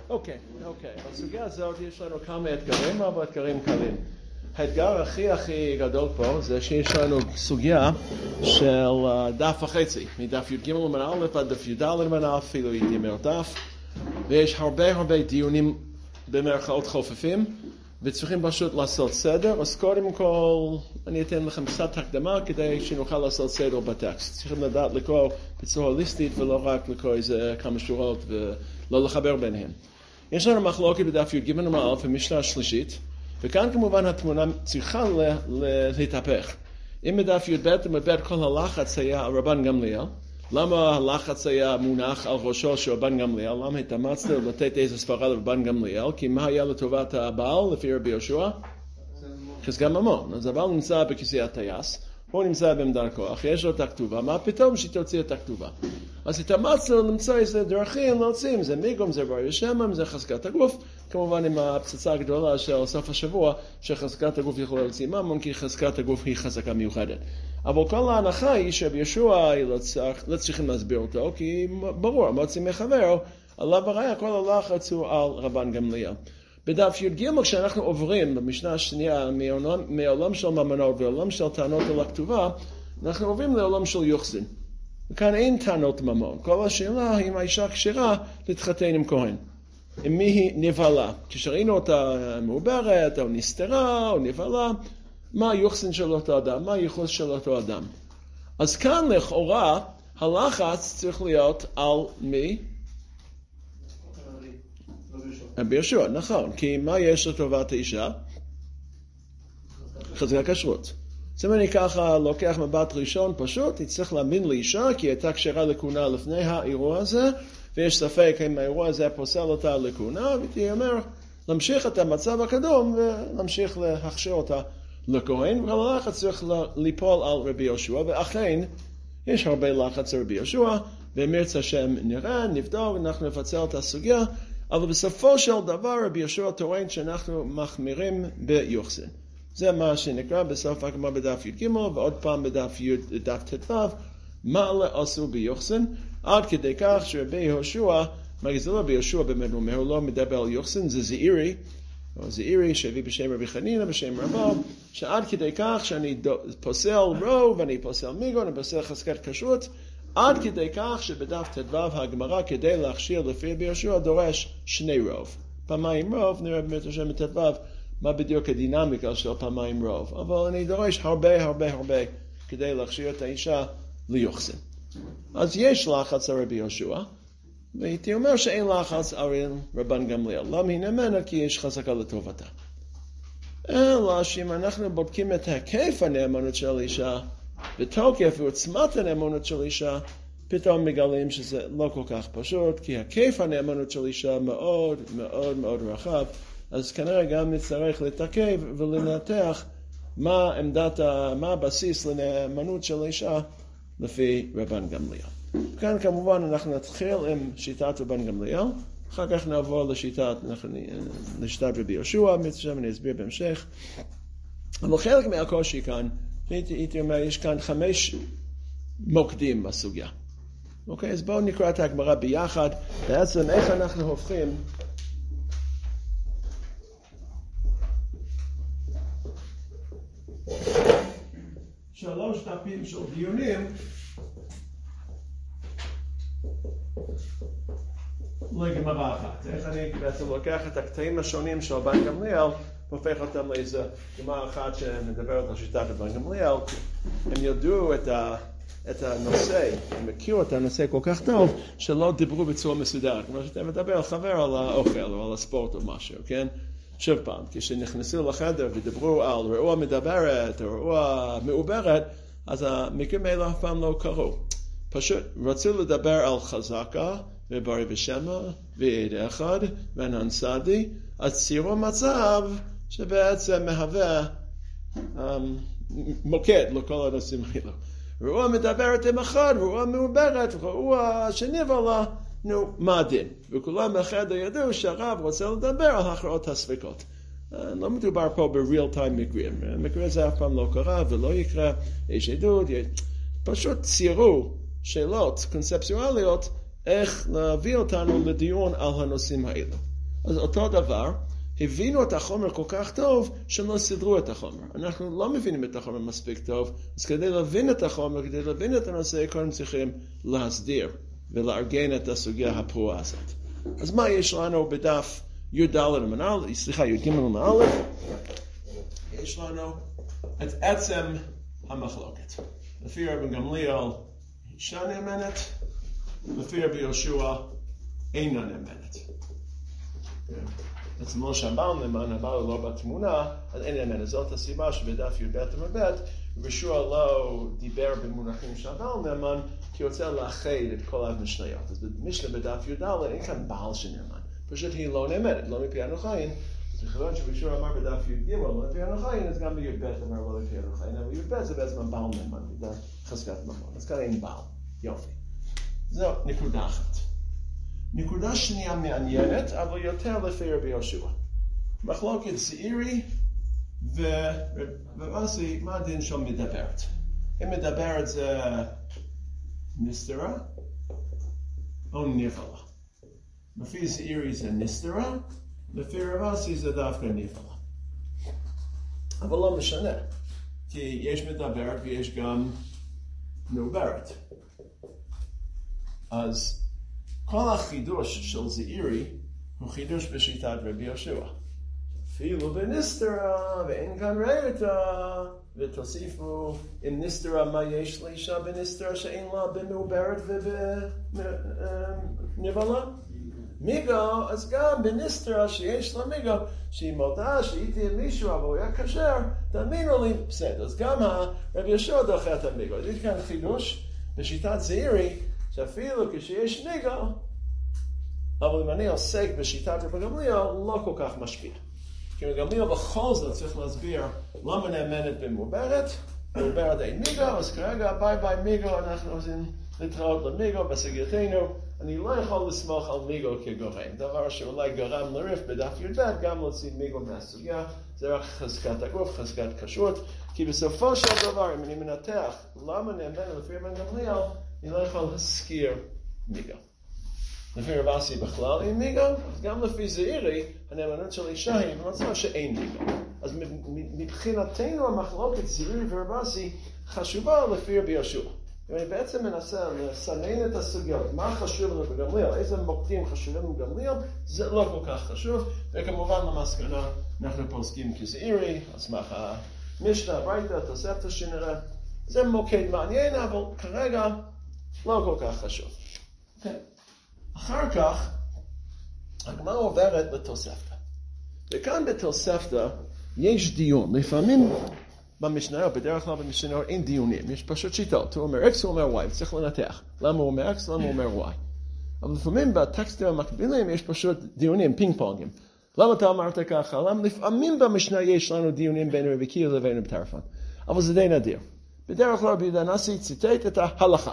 אוקיי. בסוגיה הזאת יש לנו כמה אתגרים, אבל אתגרים קלים. האתגר הכי גדול פה זה שיש לנו סוגיה של דף וחצי, מדף י"ג למען א' עד דף י"ד למען א', אפילו הייתי אומר דף, ויש הרבה דיונים במרכאות חופפים, וצריכים פשוט לעשות סדר. אז קודם כל אני אתן לכם קצת הקדמה כדי שנוכל לעשות סדר בטקסט. צריכים לדעת לקרוא בצורה הוליסטית ולא רק לקרוא איזה כמה שורות ולא לחבר ביניהן. יש לנו מחלוקת בדף י"ג למען א' במשנה השלישית, וכאן כמובן התמונה צריכה להתהפך. אם בדף י"ב ומבט כל הלחץ היה על רבן גמליאל, למה הלחץ היה מונח על ראשו של רבן גמליאל? למה התאמצת לתת איזה סברה לרבן גמליאל? כי מה היה לטובת הבעל לפי רבי יהושע? חזקת ממון. אז הבעל נמצא בכיסא הטייס, הוא נמצא בעמדת כוח, יש לו את הכתובה, מה פתאום שתוציא את הכתובה? אז התאמצת למצוא איזה דרכים להוציא, אם זה מיגום, זה בריא שם, אם זה חזקת הגוף, כמובן עם הפצצה הגדולה של סוף השבוע, שחזקת הגוף יכולה להוציא ממון, כי חזקת הגוף היא חזקה מיוחדת. אבל כל ההנחה היא שרבי יהושע לא צריכים להסביר אותו, כי ברור, מוציא מחברו, עליו הראיה כל הלחץ הוא על רבן גמליאל. בדף י"ג כשאנחנו עוברים במשנה השנייה מעולם של ממונות ועולם של טענות על הכתובה, אנחנו עוברים לעולם של יוחסין. וכאן אין טענות ממון. כל השאלה היא אם האישה כשרה להתחתן עם כהן. עם מי היא נבלה. כשראינו אותה מעוברת או נסתרה או נבלה, מה היוחסין של אותו אדם? מה הייחוס של אותו אדם? אז כאן לכאורה הלחץ צריך להיות על מי? רבי יהושע, נכון, כי מה יש לטובת האישה? חזקת כשרות. זאת אומרת, אני ככה לוקח מבט ראשון פשוט, היא צריך להאמין לאישה, כי היא הייתה כשרה לכהונה לפני האירוע הזה, ויש ספק אם האירוע הזה פוסל אותה לכהונה, והיא אומר, להמשיך את המצב הקדום, ולהמשיך להכשיר אותה לכהן, והלחץ צריך ליפול על רבי יהושע, ואכן, יש הרבה לחץ על רבי יהושע, ואמרת השם נראה, נבדוק, אנחנו נפצל את הסוגיה, אבל בסופו של דבר רבי יהושע טוען שאנחנו מחמירים ביוחסין. זה מה שנקרא בסוף הגמרא בדף י"ג ועוד פעם בדף ט"ו, מה לעשו ביוחסין, עד כדי כך שרבי יהושע, זה לא רבי יהושע באמת אומר, הוא לא מדבר על יוחסין, זה זעירי שהביא בשם רבי חנינא בשם רבו, שעד כדי כך שאני פוסל רוב, אני פוסל מיגון, אני פוסל חזקת כשרות, עד כדי כך שבדף ט"ו הגמרא כדי להכשיר לפי רבי יהושע דורש שני רוב. פעמיים רוב, נראה באמת השם בט"ו מה בדיוק הדינמיקה של פעמיים רוב. אבל אני דורש הרבה כדי להכשיר את האישה ליוחסין. אז יש לחץ על רבי יהושע, והייתי אומר שאין לחץ על רבן גמליאל. למה היא נאמנה? כי יש חזקה לטובתה. אלא שאם אנחנו בודקים את היקף הנאמנות של האישה, בתוקף ועוצמת הנאמנות של אישה, פתאום מגלים שזה לא כל כך פשוט, כי היקף הנאמנות של אישה מאוד רחב, אז כנראה גם נצטרך לתקף ולנתח מה הבסיס לנאמנות של אישה לפי רבן גמליאל. כאן כמובן אנחנו נתחיל עם שיטת רבן גמליאל, אחר כך נעבור לשיטת רבי יהושע, אני אסביר בהמשך. אבל חלק מהקושי כאן, הייתי אומר, יש כאן 5 מוקדים בסוגיה. אוקיי, אז בואו נקרא את הגמרא ביחד. בעצם איך אנחנו הופכים שלוש דפים של דיונים לגמרא אחת. איך אני בעצם לוקח את הקטעים השונים של רבן גמליאל והופך אותם לאיזה גמרא אחת שמדברת על שיטת רבן גמליאל. הם ידעו את הנושא, הם הכירו את הנושא כל כך טוב, שלא דיברו בצורה מסודרת. כמו שאתה מדבר על חבר על האוכל או על הספורט או משהו, כן? שוב פעם, כשנכנסו לחדר ודיברו על רעוע מדברת או רעוע מעוברת, אז המקרים האלה אף פעם לא קרו. פשוט רצו לדבר על חזקה וברי ושמע ועד אחד וענן סעדי, אז ציירו מצב שבעצם מהווה מוקד לכל הנושאים האלה. רעוע מדברת עם אחד, רעוע מעוברת, רעוע שנבלה, מה הדין? וכולם בחדר ידעו שהרב רוצה לדבר על הכרעות הספקות. לא מדובר פה בריל טיים מקרים. מקרה זה אף פעם לא קרה ולא יקרה. יש עדות, פשוט ציירו שאלות קונספטואליות איך להביא אותנו לדיון על הנושאים האלה. אז אותו דבר, הבינו את החומר כל כך טוב, שהם לא סידרו את החומר. אנחנו לא מבינים את החומר מספיק טוב, אז כדי להבין את החומר, כדי להבין את הנושא, קודם צריכים להסדיר ולארגן את הסוגיה הפרועה הזאת. אז מה יש לנו בדף י"ג עמוד א'? יש לנו את עצם המחלוקת. לפי רבי גמליאל אישה נאמנת, לפי רבי יהושע אינה נאמנת. בעצם לא שהבעל נאמן, הבעל לא בתמונה, אז אין נאמנת. זאת הסיבה שבדף י"ב עמוד ב' רבי יהושע לא דיבר במונחים שהבעל נאמן, כי הוא רוצה לאחד את כל המשניות. אז במשנה בדף י"ד אין כאן בעל שנאמן. פשוט היא לא נאמנת, לא מפי הנוחין. אז בכיוון שרבי יהושע אמר בדף י"ג לא מפי הנוחין, אז גם בי"ב אמר לא מפי הנוחין. אבל י"ב זה בעצם הבעל נאמן, בגלל חזקת ממון. אז כאן אין בעל. יופי. זו נקודה אחת. נקודה שנייה מעניינת, אבל יותר לפי רבי יהושע. מחלוקת זעירי ורבאסי, מה הדין שם מדברת? אם מדברת זה נסתרה או נבלה. לפי זעירי זה נסתרה, לפי רבאסי זה דווקא נבלה. אבל לא משנה, כי יש מדברת ויש גם מעוברת. אז כל החידוש של זעירי הוא חידוש בשיטת רבי יהושע. אפילו בנסתרה ואין כאן ראיתה, ותוסיפו אם נסתרה מה יש לאישה בנסתרה שאין לה במעוברת ובנבלה? מיגו, אז גם בנסתרה שיש לה מיגו, שהיא מודה שהייתי עם מישהו אבל הוא היה כשר, תאמינו לי, בסדר. אז גם רבי יהושע דוחה את המיגו. אז יש כאן חידוש בשיטת זעירי, שאפילו כשיש מיגו, אבל אם אני עוסק בשיטת רבי גמליאל, לא כל כך משפיע. כי רבי גמליאל בכל זאת צריך להסביר למה נאמנת במעוברת, מעוברת אין מיגו, אז כרגע ביי ביי מיגו, אנחנו עושים להתראות למיגו בסוגייתנו. אני לא יכול לסמוך על מיגו כגורם, דבר שאולי גרם לריף בדף י"ב, גם להוציא מיגו מהסוגיה, זה רק חזקת הגוף, חזקת כשרות, כי בסופו של דבר, אם אני מנתח למה נאמנת לפי רבי גמליאל, אני לא יכול להזכיר מיגו. לפי רבאסי בכלל אין מיגו, אז גם לפי זעירי, הנאמנות של אישה היא במצב שאין מיגו. אז מבחינתנו המחלוקת זעירי ורבאסי חשובה לפי רבי יהושע. ואני בעצם מנסה לסנן את הסוגיות, מה חשוב לנו בגמליאל, איזה מוקדים חשובים בגמליאל, זה לא כל כך חשוב, וכמובן למסקנה אנחנו פוסקים כזעירי, על סמך המשנה, ברייתא, תוספתא שנראה, זה מוקד מעניין, אבל כרגע לא כל כך חשוב. אחר כך, הגמרא עוברת בתוספתא. וכאן בתוספתא יש דיון. לפעמים במשניות, בדרך כלל במשניות אין דיונים. יש פשוט שיטות. הוא אומר X, הוא אומר Y. צריך לנתח. למה הוא אומר X, למה הוא אומר Y. אבל לפעמים בטקסטים המקבילים יש פשוט דיונים, פינג פונגים. למה אתה אמרת ככה? למה לפעמים במשנה יש לנו דיונים בין רבי קיל לבין רבי טרפון. אבל זה די נדיר. בדרך כלל רבי יהודה הנשיא ציטט את ההלכה.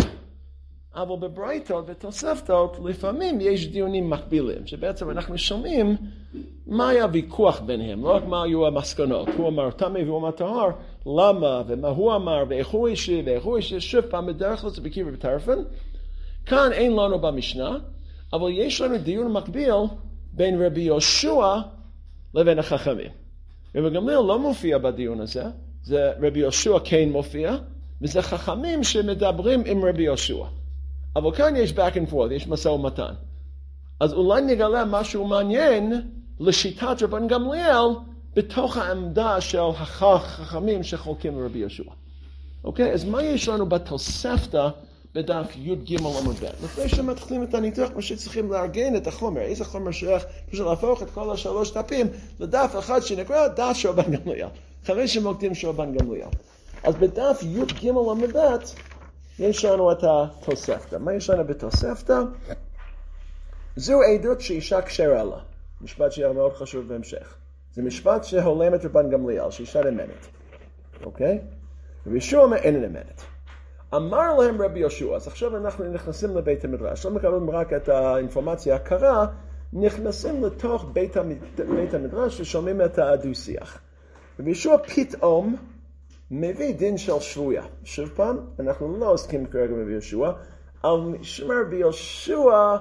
אבל בברייתות ותוספתות לפעמים יש דיונים מקבילים, שבעצם אנחנו שומעים מה היה ויכוח ביניהם, לא רק מה היו המסקנות. הוא אמר תמי והוא אמר טהר, למה ומה הוא אמר ואיך הוא אישי ואיך הוא אישי, שוב פעם בדרך כלל זה בקיר ובטרפון. כאן אין לנו במשנה, אבל יש לנו דיון מקביל בין רבי יהושע לבין החכמים. רבי גמליאל לא מופיע בדיון הזה, זה רבי יהושע כן מופיע, וזה חכמים שמדברים עם רבי יהושע. אבל כאן יש back and forth, יש משא ומתן. אז אולי נגלה משהו מעניין לשיטת רבן גמליאל בתוך העמדה של החכמים שחולקים לרבי יהושע. אוקיי? אז מה יש לנו בתוספתא בדף י"ג עמוד ב'? לפני שמתחילים את הניתוח, פשוט צריכים לארגן את החומר. איזה חומר שייך? פשוט להפוך את כל השלוש דפים לדף אחד שנקרא דף של רבן גמליאל. 5 מוקדים של רבן גמליאל. אז בדף י"ג עמוד ב' יש לנו את התוספתא. מה יש לנו בתוספתא? זו עדות שאישה כשרה לה. משפט שיהיה מאוד חשוב בהמשך. זה משפט שהולם את רבן גמליאל, שאישה נאמנת. אוקיי? רבי יהושע אומר אין נאמנת. אמר להם רבי יהושע, אז עכשיו אנחנו נכנסים לבית המדרש. לא מקבלים רק את האינפורמציה הקרה, נכנסים לתוך בית המדרש ושומעים את הדו-שיח. רבי יהושע פתאום מביא דין של שבויה. שוב פעם, אנחנו לא עוסקים כרגע ברבי יהושע, אבל משמע רבי יהושע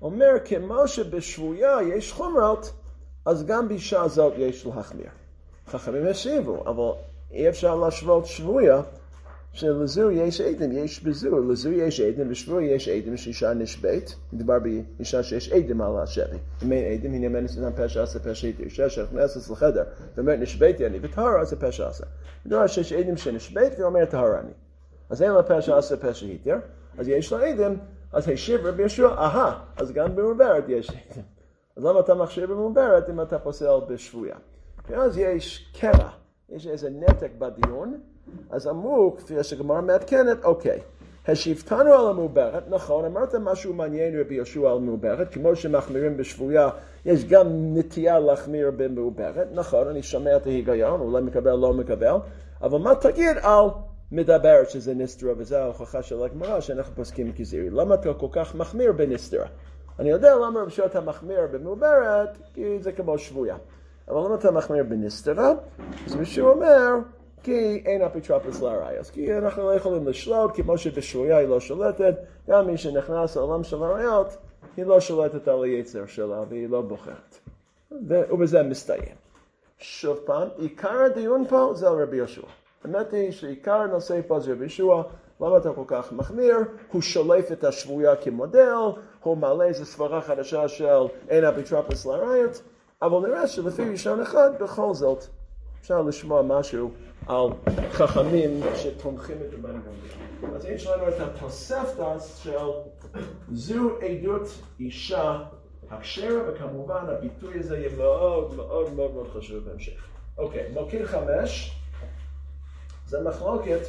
אומר, כמו שבשבויה יש חומרות, אז גם באישה הזאת יש להחמיר. חכמים השיבו, אבל אי אפשר להשוות שבויה, שלזור יש עדים, יש בזור, לזור יש עדים, בשבוע יש עדים שאישה נשבית, מדובר באישה שיש עדים על השבי. אם אין עדים, היא נאמנת את הפשע עשה פשע איתי. אישה שנכנסת לחדר ואומרת נשביתי אני וטהרה, אז הפשע עשה. מדובר שיש עדים שנשבית ואומרת טהרה אני. אז אין לה פשע עשה פשע איתי, אז יש לה עדים, אז השיב רבי יהושע, אז גם במעוברת יש עדים. אז למה אתה מכשיר במעוברת אם אתה פוסל בשבויה? ואז יש קרע, יש איזה נתק בדיון, אז אמרו, כפי שגמרא מעדכנת, אוקיי, השיבתנו על המעוברת, נכון, אמרת משהו מעניין רבי יהושע על מעוברת, כמו שמחמירים בשבויה, יש גם נטייה להחמיר במעוברת, נכון, אני שומע את ההיגיון, אולי מקבל, לא מקבל, אבל מה תגיד על מדברת שזה נסתרה, וזו ההוכחה של הגמרא שאנחנו פוסקים כזירי, למה אתה כל כך מחמיר בנסתרה? אני יודע למה רבי יהושע אתה מחמיר במעוברת, כי זה כמו שבויה. אבל למה אתה מחמיר בנסתרה? אז מישהו אומר, כי אין אפיטרופוס לראיות. כי אנחנו לא יכולים לשלוט, כמו שבשבויה היא לא שולטת, גם מי שנכנס לעולם של הראיות, היא לא שולטת על היצר שלה, והיא לא בוחרת. ובזה מסתיים. שוב פעם, עיקר הדיון פה זה על רבי יהושע. האמת היא שעיקר הנושא פה זה רבי יהושע, למה אתה כל כך מחמיר? הוא שולף את השבויה כמודל, הוא מעלה איזו סברה חדשה של אין אפיטרופוס לראיות, אבל נראה שלפי ראשון אחד, בכל זאת, אפשר לשמוע משהו על חכמים שתומכים את רבן גמליאל. אז יש לנו את התוספתא של זו עדות אישה הכשרה, וכמובן הביטוי הזה יהיה מאוד מאוד מאוד מאוד חשוב בהמשך. אוקיי, מוקד 5, זה מחלוקת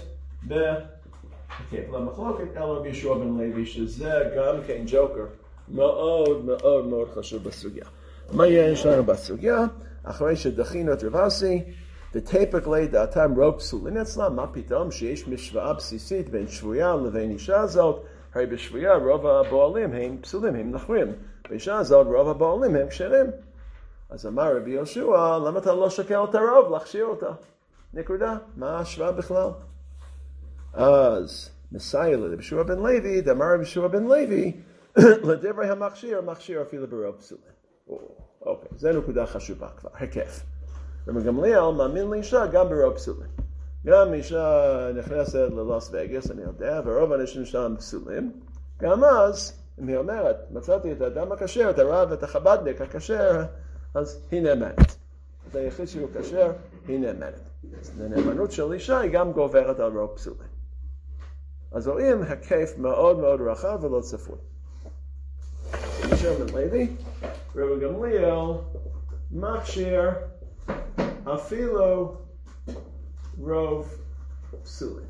למחלוקת אל רבי יהושע בן לוי, שזה גם כן ג'וקר מאוד מאוד מאוד חשוב בסוגיה. מה יש לנו בסוגיה? אחרי שדחינו את רב אסי, ותפק לי דעתם רוב פסולין אצלם, מה פתאום שיש משוואה בסיסית בין שבויה לבין אישה הזאת? הרי בשבויה רוב הבועלים הם פסולים, הם נחרים. באישה הזאת רוב הבועלים הם כשרים. אז אמר רבי יהושע, למה אתה לא שוקל את הרוב להכשיר אותה? נקודה, מה ההשוואה בכלל? אז מסייע לרבי יהושע בן לוי, דאמר רבי יהושע בן לוי, לדברי המכשיר אפילו ברוב פסולים. אוקיי, זה נקודה חשובה כבר, היקף. רבי גמליאל מאמין לאישה גם ברוב פסולים. גם אישה נכנסת ללוס וגאס, אני יודע, ורוב האנשים שם פסולים. גם אז, אם היא אומרת, מצאתי את האדם הכשר, את הרב ואת החבדניק הכשר, אז היא נאמנת. את היחיד שהוא כשר, היא נאמנת. אז הנאמנות של אישה היא גם גוברת על רוב פסולים. אז רואים היקף מאוד מאוד רחב ולא צפוי. רבי לוי, רבי גמליאל מכשיר אפילו רוב פסולים.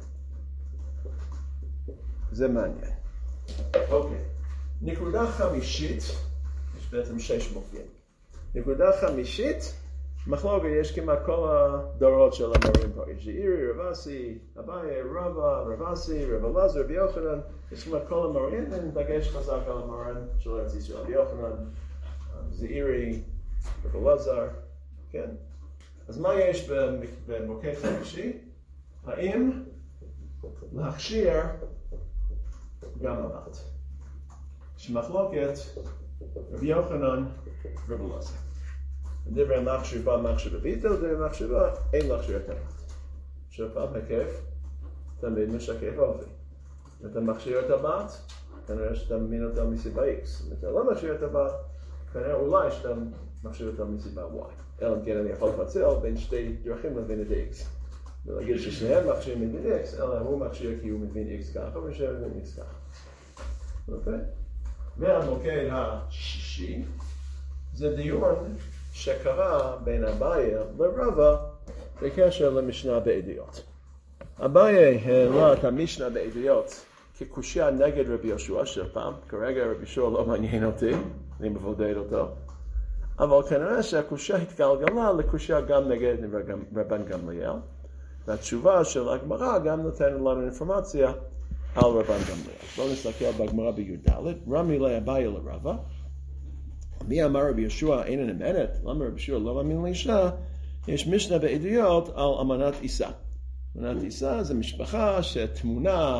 זה מעניין. אוקיי. נקודה חמישית, יש בעצם 6 מופיעים. נקודה חמישית, מחלוקת יש כמעט כל הדורות של המורים פה. יש יאירי, רב אסי, אביי, רבא, רב אסי, רב אלעזר, רבי יוחנן. יש כמעט כל המורים, דגש חזק על המורים של ארץ ישראל. רבי יוחנן, יאירי, רב אלעזר, כן. אז מה יש במוקד חמישי? האם להכשיר גם הבת? יש מחלוקת רבי יוחנן, רב אלעזר. דברי המכשיר בא מכשיר בביתו, דברי המכשיר בא אין להכשיר את הבת. שפעם היקף תמיד משקף אופי. אם אתה מכשיר את הבת, כנראה שאתה מבין אותה מסיבה X. אם אתה לא מכשיר את הבת, כנראה אולי שאתה מכשיר אותה מסיבה Y. אלא כן אני יכול לפצל בין שתי דרכים להבין את X. ולהגיד ששניהם מכשירים מבין X, אלא הוא מכשיר כי הוא מבין X ככה, ושהם מבין X ככה. אוקיי? והמוקד השישי, זה דיון שקרה בין אביי לרבא בקשר למשנה בעדויות. אביי העלה את המשנה בעדויות כקושיה נגד רבי יהושע של פעם, כרגע רבי יהושע לא מעניין אותי, אני מבודד אותו, אבל כנראה שהקושיה התגלגלה לקושיה גם נגד רבן גמליאל, והתשובה של הגמרא גם נותנת לנו אינפורמציה על רבן גמליאל. בואו נסתכל בגמרא בי"ד, רמי לאביי לרבא, מי אמר רבי יהושע אין נאמנת? למה רבי יהושע לא מאמין לאישה? יש משנה בעדויות על אמנת אישה. אמנת אישה זה משפחה שתמונה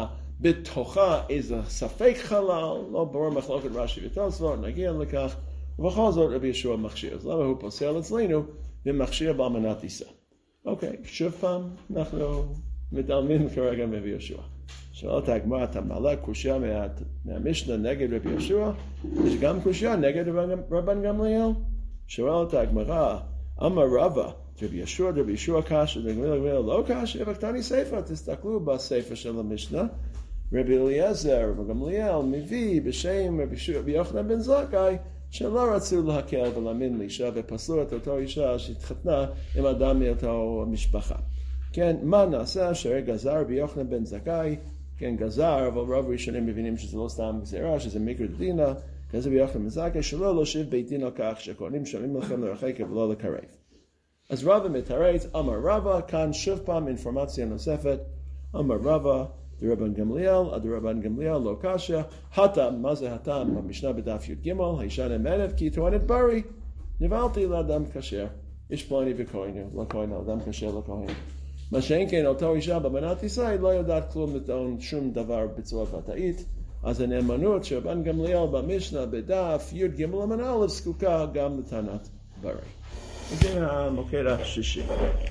בתוכה איזה ספק חלל, לא ברור מחלוקת רש"י ותוספות, נגיע לכך, ובכל זאת רבי יהושע מכשיר. אז למה הוא פוסל אצלנו ומכשיר באלמנת טיסה? אוקיי, שוב פעם, אנחנו מתעלמים כרגע מרבי יהושע. שאלת הגמרא, אתה מעלה קושיה מהמשנה נגד רבי יהושע, יש גם קושיה נגד רבן גמליאל. שאלת הגמרא, אמר רבא, רבי יהושע קש, רבי גמליאל לא קש, וקטני ספר, תסתכלו בספר של המשנה, רבי אליעזר וגמליאל מביא בשם רבי יוחנן בן זכאי, שלא רצו להקל ולהאמין לאישה, ופסלו את אותו אישה שהתחתנה עם אדם מאותו משפחה. כן, מה נעשה? שהרי גזר רבי יוחנן בן זכאי, כן, גזר, אבל רוב ראשונים מבינים שזה לא סתם גזירה, שזה מקרא דינא, גזר רבי יוחנן בן זכאי, שלא להושיב בית דין על כך שכהנים שומעים לכם לרחק ולא לקרב. אז רבא מתרץ, אמר רבא, כאן שוב פעם אינפורמציה נוספת, אמר רבא, דרבן גמליאל, דרבן גמליאל לא קשיא, הטעם, מה זה הטעם? במשנה בדף י"ג, האישה נאמנת כי היא טוענת בריא, נבהלתי לאדם כשר, איש פלוני וכהן, לא כהן, אדם כשר לא כהן. מה שאין כן, אותו אישה באלמנת ישראל לא יודעת כלום לטעון שום דבר בצורה ודאית, אז הנאמנות של רבן גמליאל במשנה בדף י"ג עמוד א' זקוקה גם לטענת בריא. זה המוקד השישי.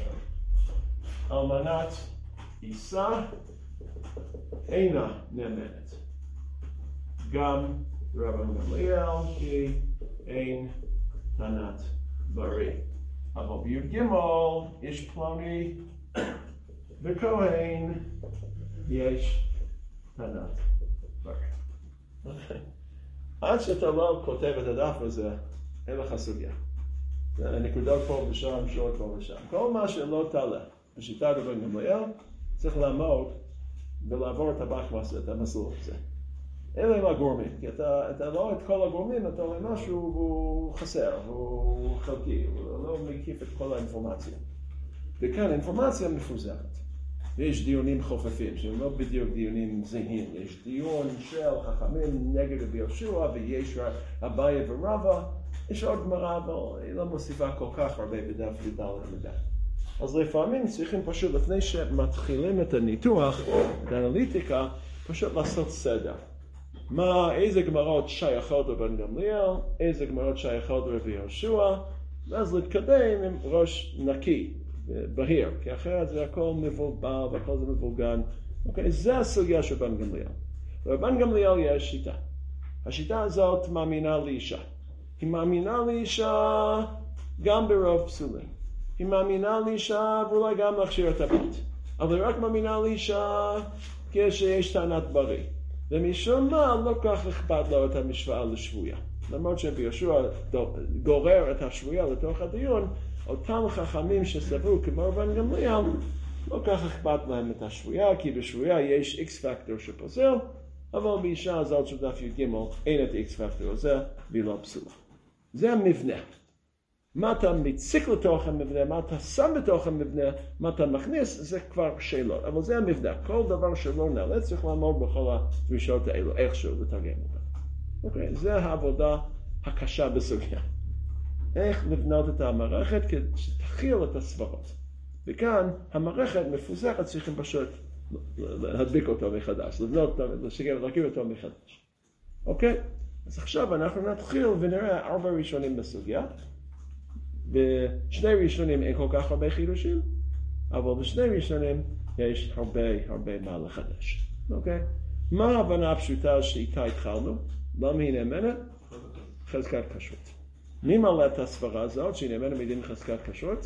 אלמנת אישה אינה נאמנת. גם רבן גמליאל כי אין טענת בריא. אבל בי"ג יש פלוני וכהן יש טענת בריא. עד שאתה לא כותב את הדף הזה, אין לך סוגיה. נקודות פה ושם, שורות פה ושם. כל מה שלא תעלה בשיטת רבן גמליאל, צריך לעמוד ולעבור את הבחמאס, את המסלול הזה. אלה הם הגורמים, כי אתה לא את כל הגורמים, אתה רואה משהו הוא חסר, הוא חלקי, הוא לא מקיף את כל האינפורמציה. וכאן האינפורמציה מפוזרת. ויש דיונים חופפים, שהם לא בדיוק דיונים זהים. יש דיון של חכמים נגד רבי יהושע, ויש אביי ורבא. יש עוד גמרא, אבל היא לא מוסיפה כל כך הרבה בדף י"ד עמוד. אז לפעמים צריכים פשוט, לפני שמתחילים את הניתוח, את האנליטיקה, פשוט לעשות סדר. איזה גמרות שייכות רבן גמליאל, איזה גמרות שייכות רבי יהושע, ואז להתקדם עם ראש נקי, בהיר, כי אחרת זה הכל מבולבל והכל זה מבולגן. אוקיי, זה הסוגיה של רבן גמליאל. רבן גמליאל יש שיטה. השיטה הזאת מאמינה לאישה. היא מאמינה לאישה גם ברוב פסולים. היא מאמינה לאישה ואולי גם להכשיר את הבת. אבל היא רק מאמינה לאישה כשיש טענת בריא. ומשום מה לא כך אכפת לו את המשוואה לשבויה. למרות שרבי יהושע גורר את השבויה לתוך הדיון, אותם חכמים שסברו כמו רבן גמליאל, לא כך אכפת להם את השבויה, כי בשבויה יש איקס פקטור שפוסל, אבל באישה הזאת של דף י"ג אין את איקס פקטור הזה, והיא לא פסולה. זה המבנה. מה אתה מציק לתוך המבנה, מה אתה שם בתוך המבנה, מה אתה מכניס, זה כבר שאלות. אבל זה המבנה. כל דבר שלא נעלה צריך לעמוד בכל הדרישות האלו, איכשהו לתרגם אותה. אוקיי, זה העבודה הקשה בסוגיה. איך לבנות את המערכת כדי שתכיל את הסברות. וכאן המערכת מפוזרת, צריכים פשוט להדביק אותו מחדש, לבנות אותו, להרכיב אותו מחדש. אוקיי? אז עכשיו אנחנו נתחיל ונראה 4 ראשונים בסוגיה. בשני ראשונים אין כל כך הרבה חידושים, אבל בשני ראשונים יש הרבה מה לחדש. אוקיי? מה ההבנה הפשוטה שאיתה התחלנו? למה היא נאמנת? חזקת כשרות. מי מעלה את הסברה הזאת שהיא נאמנת מדין חזקת כשרות?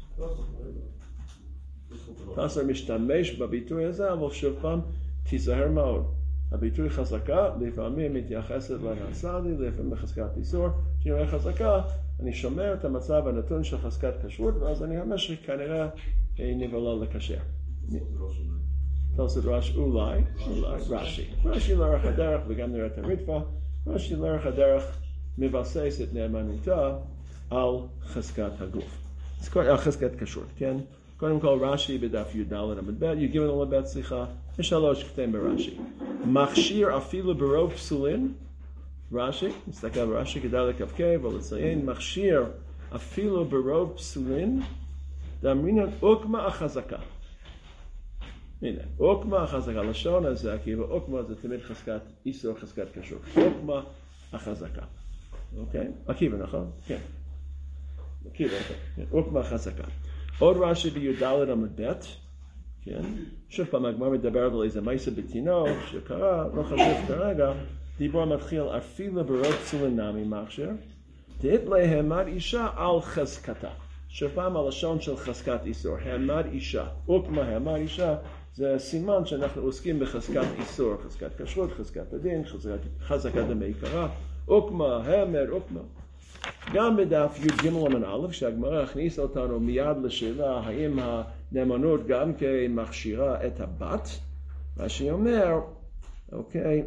תסר משתמש בביטוי הזה, אבל שוב פעם תיזהר מאוד. הביטוי חזקה לפעמים מתייחסת לנעשה לי, לפעמים לחזקת איסור. כשאני אומר חזקה, אני שומר את המצב הנתון של חזקת כשרות, ואז אני אומר שכנראה נבלה לקשר. תוספות רש"י, אולי, רש"י. רש"י לאורך הדרך, וגם נראה את הרדפה, רש"י לאורך הדרך מבסס את נאמנותה על חזקת הגוף. על חזקת כשרות, כן? קודם כל רש"י בדף י"ד עמוד ב', י"ג עמוד ב', סליחה, יש 3 קטעים ברש"י. מכשיר אפילו ברוב פסולין, רש"י, נסתכל ברש"י כדאי לקווקי, ולציין, מכשיר אפילו ברוב פסולין, דאמרינן עוקמה החזקה. הנה, עוקמה החזקה, לשון הזה, כאילו עוקמה זה תמיד חזקת איסור, חזקת כשרות. עוקמה החזקה. אוקיי? עקיבא, נכון? כן. עקיבא, כן. עוקמה החזקה. עוד רש"י בי"ד עמוד ב', כן? שוב פעם, הגמרא מדבר על איזה מעשה בתינוק שקרה, לא חשוב כרגע, דיבור מתחיל אפילו ברוב פסולין נמי מכשיר, דאית להעמד אישה על חזקתה. שוב פעם הלשון של חזקת איסור, העמד אישה. עוקמה העמד אישה זה סימן שאנחנו עוסקים בחזקת איסור, חזקת כשרות, חזקת הדין, חזקת דמי קרא, עוקמה, העמד, עוקמה. גם בדף י"ג עמוד א', שהגמרא הכניסה אותנו מיד לשאלה האם הנאמנות גם כן מכשירה את הבת, מה שהיא אומר, אוקיי,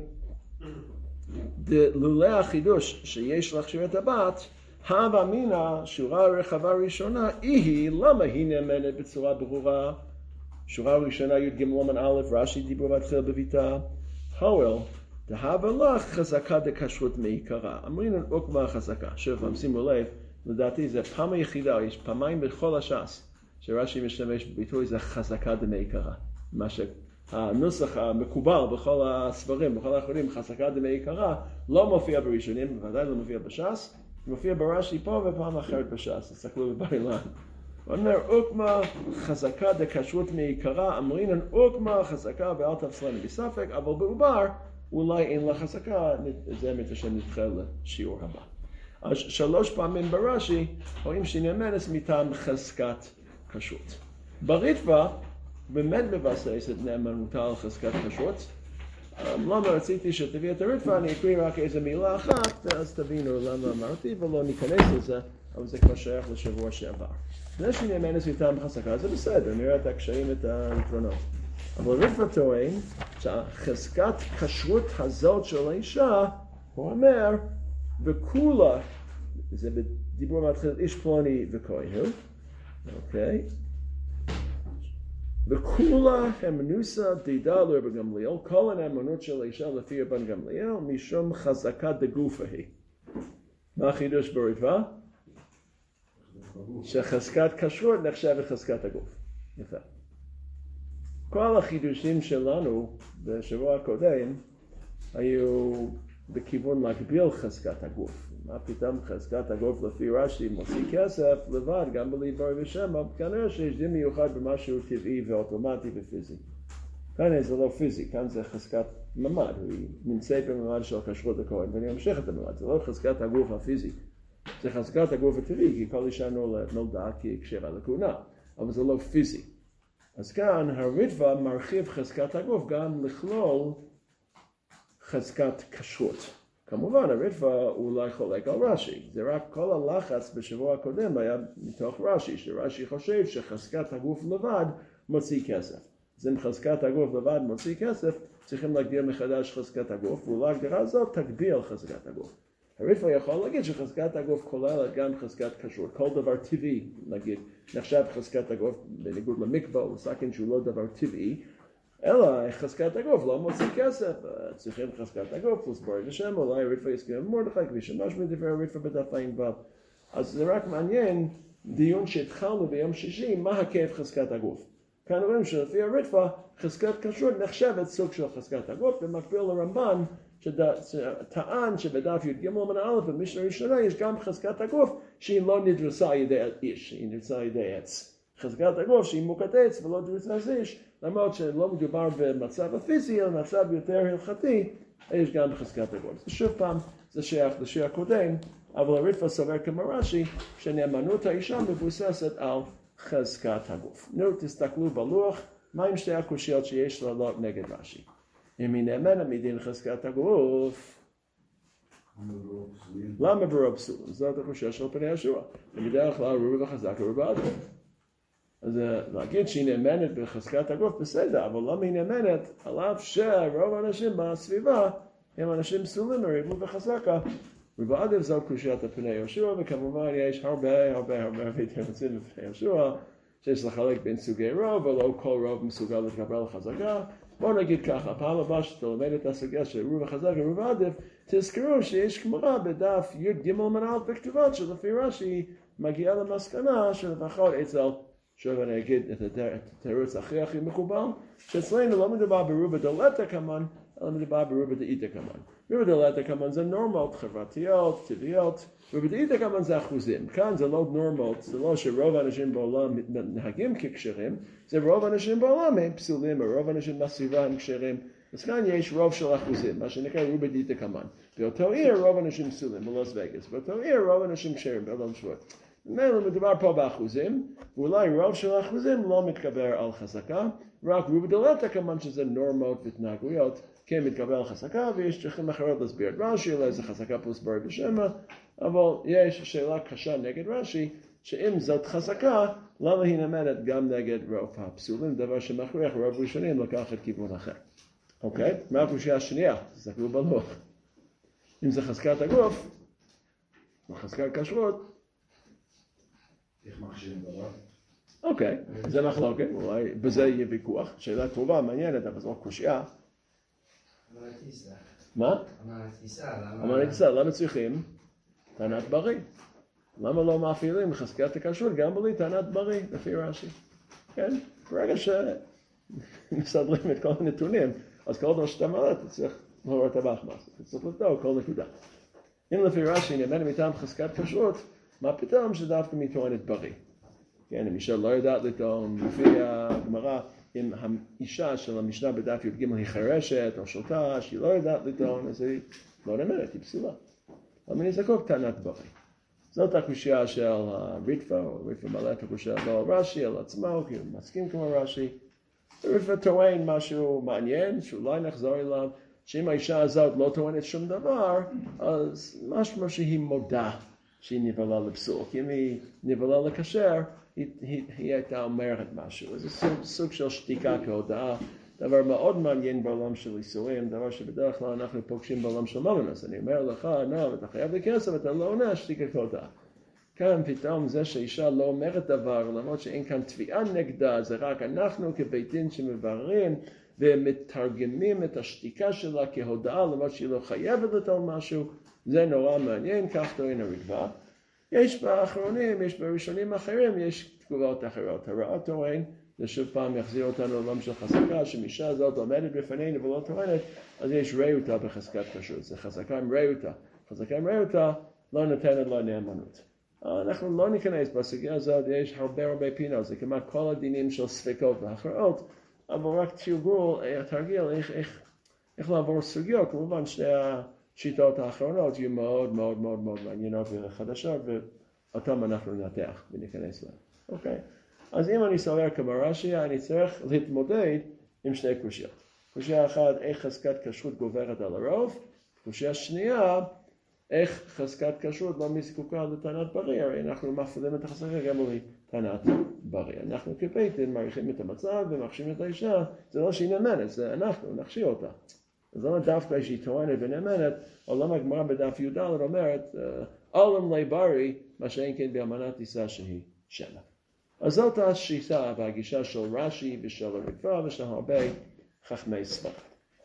לולא החידוש שיש להכשיר את הבת, הווה אמינא שורה רחבה ראשונה, למה היא נאמנת בצורה ברורה? שורה ראשונה י"ג עמוד א', רש"י דיבור מתחיל בביתה, הואל, דהווה לך חזקה דכשרות מעיקרה. אמרנו עוקמה חזקה. שוב פעם, שימו לב, לדעתי זה פעם היחידה, יש פעמיים בכל הש"ס, שרש"י משתמש בביטוי זה חזקה דמעיקרה. מה שהנוסח המקובל בכל הספרים, בכל האחרונים, חזקה דמעיקרה, לא מופיע בראשונים, בוודאי לא מופיע בש"ס, מופיע ברש"י פה ופעם אחרת בש"ס, תסתכלו בבר אילן. הוא אומר, עוקמה חזקה דכשרות מעיקרה, אמרנו עוקמה חזקה ואל תפסלני בספק, אבל בעובר, אולי אין לה חזקה, זה מתשם נדחה לשיעור הבא. אז 3 פעמים ברש"י, רואים שהיא נאמנת מטעם חזקת כשרות. בריטב"א, באמת מבסס את נאמנותה על חזקת כשרות. למה רציתי שתביא את הריטב"א, אני אקריא רק איזה מילה אחת, אז תבינו למה אמרתי, ולא ניכנס לזה, אבל זה כבר שייך לשבוע שעבר. זה שהיא נאמנת מטעם חזקה, זה בסדר, נראה את הקשיים, את היתרונות. אבל ריטב"א טוען שהחזקת כשרות הזאת של האישה, הוא אומר, וכולה, זה בדיבור מתחיל איש פלוני וכהן, אוקיי? וכולה המנוסה דידה לרבי גמליאל, כל הנאמנות של האישה לפי רבן גמליאל, משום חזקה דגופה היא. מה החידוש בריטב"א? שחזקת כשרות נחשבת חזקת הגוף. יפה. כל החידושים שלנו בשבוע הקודם היו בכיוון להגביל חזקת הגוף. מה פתאום חזקת הגוף לפי רש"י מוציא כסף לבד, גם בלי בר ושם, כנראה שיש דין מיוחד במשהו טבעי ואוטומטי ופיזי. כאן זה לא פיזי, כאן זה חזקת ממד, היא נמצאת בממד של כשרות הכהן, ואני אמשיך את הממד, זה לא חזקת הגוף הפיזי, זה חזקת הגוף הטבעי, כי כל אישה נולדה כקשרה לכהונה, אבל זה לא פיזי. אז כאן הריטב"א מרחיב חזקת הגוף גם לכלול חזקת כשרות. כמובן הריטב"א אולי חולק על רש"י, זה רק כל הלחץ בשבוע הקודם היה מתוך רש"י, שרש"י חושב שחזקת הגוף לבד מוציא כסף. אז אם חזקת הגוף לבד מוציא כסף, צריכים להגדיר מחדש חזקת הגוף, ואולי הגדרה הזאת תגביל חזקת הגוף. הריטב"א יכול להגיד שחזקת הגוף כוללת גם חזקת כשרות, כל דבר טבעי, נגיד, נחשב חזקת הגוף בניגוד למקווה או לסכין שהוא לא דבר טבעי, אלא חזקת הגוף לא מוציא כסף, צריכים חזקת הגוף, פלוס בר ושם, אולי הריטב"א יסכים עם מרדכי, כפי שמשמע דברי הריטב"א בדף ע"ו. אז זה רק מעניין, דיון שהתחלנו ביום שישי, מה היקף חזקת הגוף. כאן רואים שלפי הריטב"א, חזקת כשרות נחשבת סוג של חזקת הגוף, במקביל לרמב"ן, שטען שבדף י"ג עמוד א' במשנה הראשונה יש גם חזקת הגוף שהיא לא נדרסה על ידי איש, היא נדרסה על ידי עץ. חזקת הגוף שהיא מוכת עץ ולא נדרסה על איש, למרות שלא מדובר במצב הפיזי, אלא מצב יותר הלכתי, יש גם חזקת הגוף. שוב פעם, זה שייך לשיר הקודם, אבל הריטב"א סובר כמו רש"י, שנאמנות האישה מבוססת על חזקת הגוף. נו, תסתכלו בלוח, מה עם שתי הקושיות שיש לעלות נגד רש"י? אם היא נאמנת מדין חזקת הגוף, למה ברוב פסול? זאת הקושיה של פני השורה. בדרך כלל רובה וחזק ורובה אדום. אז להגיד שהיא נאמנת בחזקת הגוף בסדר, אבל למה היא נאמנת? על אף שרוב האנשים בסביבה הם אנשים פסולים, רובה וחזקה. רובה אדום זאת קושיית פני השורה, וכמובן יש הרבה תירוצים בפני השורה, שיש לחלק בין סוגי רוב, ולא כל רוב מסוגל לקבל חזקה. בואו נגיד ככה, פעם הבאה שתלמד את הסוגיה של רובה חזק ורובה עדיף, תזכרו שיש גמרא בדף י"ג עמוד א' בכתובות שלפי רש"י מגיעה למסקנה שלפחות אצל שוב אני אגיד את התירוץ הכי מקובל, שאצלנו לא מדובר ברובה דלתא כמן, אלא מדובר ברובה דאיתא כמן. רובה דלתא כמן זה נורמות חברתיות, טבעיות, רובה דאיתא כמן זה אחוזים. כאן זה לא נורמות, זה לא שרוב האנשים בעולם מתנהגים ככשרים, זה רוב האנשים בעולם הם פסולים, או רוב האנשים בסביבה הם כשרים. אז כאן יש רוב של אחוזים, מה שנקרא רובה דאיתא כמן. באותו עיר רוב האנשים פסולים, בלוס וגאס. באותו עיר רוב האנשים כשרים, בעולם שבועות. מדובר פה באחוזים, ואולי רוב של האחוזים לא מתגבר על חזקה, רק רובה דלתא כמן שזה נורמות והתנהגויות, כן מתגבר על חזקה, ויש דרכים אחרות להסביר את רש"י, אולי זה חזקה פלוס ברי ושמא, אבל יש שאלה קשה נגד רש"י, שאם זאת חזקה, למה היא נאמנת גם נגד רוב הפסולים, דבר שמכריח רוב ראשונים לקחת כיוון אחר. אוקיי? מה הקושיה השנייה? תסתכלו בלוח. אם זה חזקת הגוף, או חזקת כשרות, איך מכשירים דבר? אוקיי, זה מחלוקת, אולי בזה יהיה ויכוח, שאלה טובה, מעניינת, אבל זו קושיה. מה? אמרת טיסה, למה צריכים טענת בריא? למה לא מאפילים חזקת הכשרות גם בלי טענת בריא, לפי רש"י? כן, ברגע שמסדרים את כל הנתונים, אז כל דבר שאתה מעלה, אתה צריך להורא טבח מס, אתה צריך לבדוק כל נקודה. אם לפי רש"י נאמנת מטעם חזקת כשרות, מה פתאום שדווקא מטוענת בריא? כן, אם אישה לא יודעת לטעון, לפי הגמרא, אם האישה של המשנה בדף י"ג היא חרשת או שותה, שהיא לא יודעת לטעון, אז היא לא נאמנת, היא פסולה. אבל אני זקוק טענת בריא. זאת הקושיה של ריטב"א, או ריטב"א מעלה את הקושיה לא על רש"י, על עצמו, כי הוא מסכים כמו רש"י. ריטב"א טוען משהו מעניין, שאולי נחזור אליו, שאם האישה הזאת לא טוענת שום דבר, אז משמע שהיא מודה שהיא נבלה לפסול. כי אם היא נבלה לכשר, היא הייתה אומרת משהו. זה סוג של שתיקה כהודאה, דבר מאוד מעניין בעולם של איסורים, דבר שבדרך כלל אנחנו פוגשים בעולם של ממונס. אני אומר לך, אתה חייב לי כסף, אתה לא עונה, שתיקה כהודאה. כאן פתאום זה שאישה לא אומרת דבר, למרות שאין כאן תביעה נגדה, זה רק אנחנו כבית דין שמבררים ומתרגמים את השתיקה שלה כהודאה, למרות שהיא לא חייבת לטעון משהו, זה נורא מעניין, כך טוען הריטב"א. יש באחרונים, יש בראשונים אחרים, יש תגובות אחרות. הר"א טוען, זה שוב פעם יחזיר אותנו לעולם של חזקה, שמישה הזאת עומדת בפנינו ולא טוענת, אז יש ראותה בחזקת כשרות. זה חזקה עם ראותה. חזקה עם ראותה לא נותנת לו נאמנות. אנחנו לא ניכנס בסוגיה הזאת, יש הרבה פינות, זה כמעט כל הדינים של ספקות והכרעות, אבל רק תרגיל איך לעבור סוגיות, כמובן שתי השיטות האחרונות יהיו מאוד מעניינות וחדשות, ואותם אנחנו ננתח וניכנס להם. אוקיי? אז אם אני סובר כמו רש"י, אני צריך להתמודד עם שני קושיות. קושיה אחת, איך חזקת כשרות גוברת על הרוב, קושיה שנייה, איך חזקת כשרות לא מזקוקה לטענת בריא, הרי אנחנו מפעילים את החזקה גם בלי טענת בריא. אנחנו כבית דין מעריכים את המצב ומחשיבים את האישה, זה לא שהיא נאמנת, זה אנחנו נכשיר אותה. אז למה דווקא שהיא טוענת ונאמנת, או למה הגמרא בדף י"ד אומרת, עולם לי בריא, מה שאין כן באמנת טיסה שהיא שמה. אז זאת השיטה והגישה של רש"י ושל הריטב"א ושל הרבה חכמי ספרד.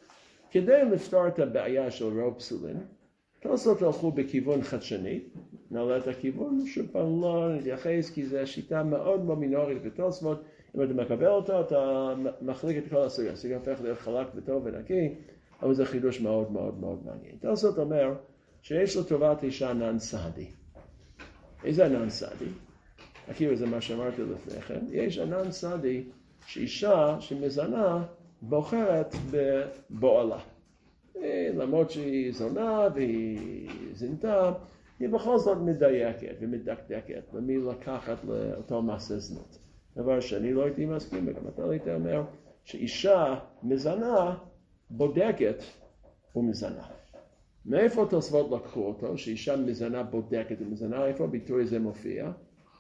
כדי לפתור את הבעיה של רוב פסולים, תוספות הלכו בכיוון חדשני, נעלה את הכיוון, שוב פעם לא נתייחס, כי זו שיטה מאוד מינורית בתוספות, אם אתה מקבל אותו, אתה מחליק את כל הסוגיה, הסוגיה הופך להיות חלק וטוב ונקי, אבל זה חידוש מאוד מעניין. תוספות אומר שיש לו טובת אישה ענן סעדי. איזה ענן סעדי? הכירו, זה מה שאמרתי לפני כן, יש ענן סעדי שאישה שמזנה בוחרת בבועלה. למרות שהיא זונה והיא זינתה, היא בכל זאת מדייקת ומדקדקת למי לקחת לאותו מעשה זנות. דבר שאני לא הייתי מסכים, וגם אתה לא היית אומר, שאישה מזנה בודקת ומזנה. מאיפה תוספות לקחו אותו, שאישה מזנה בודקת ומזנה, איפה הביטוי הזה מופיע?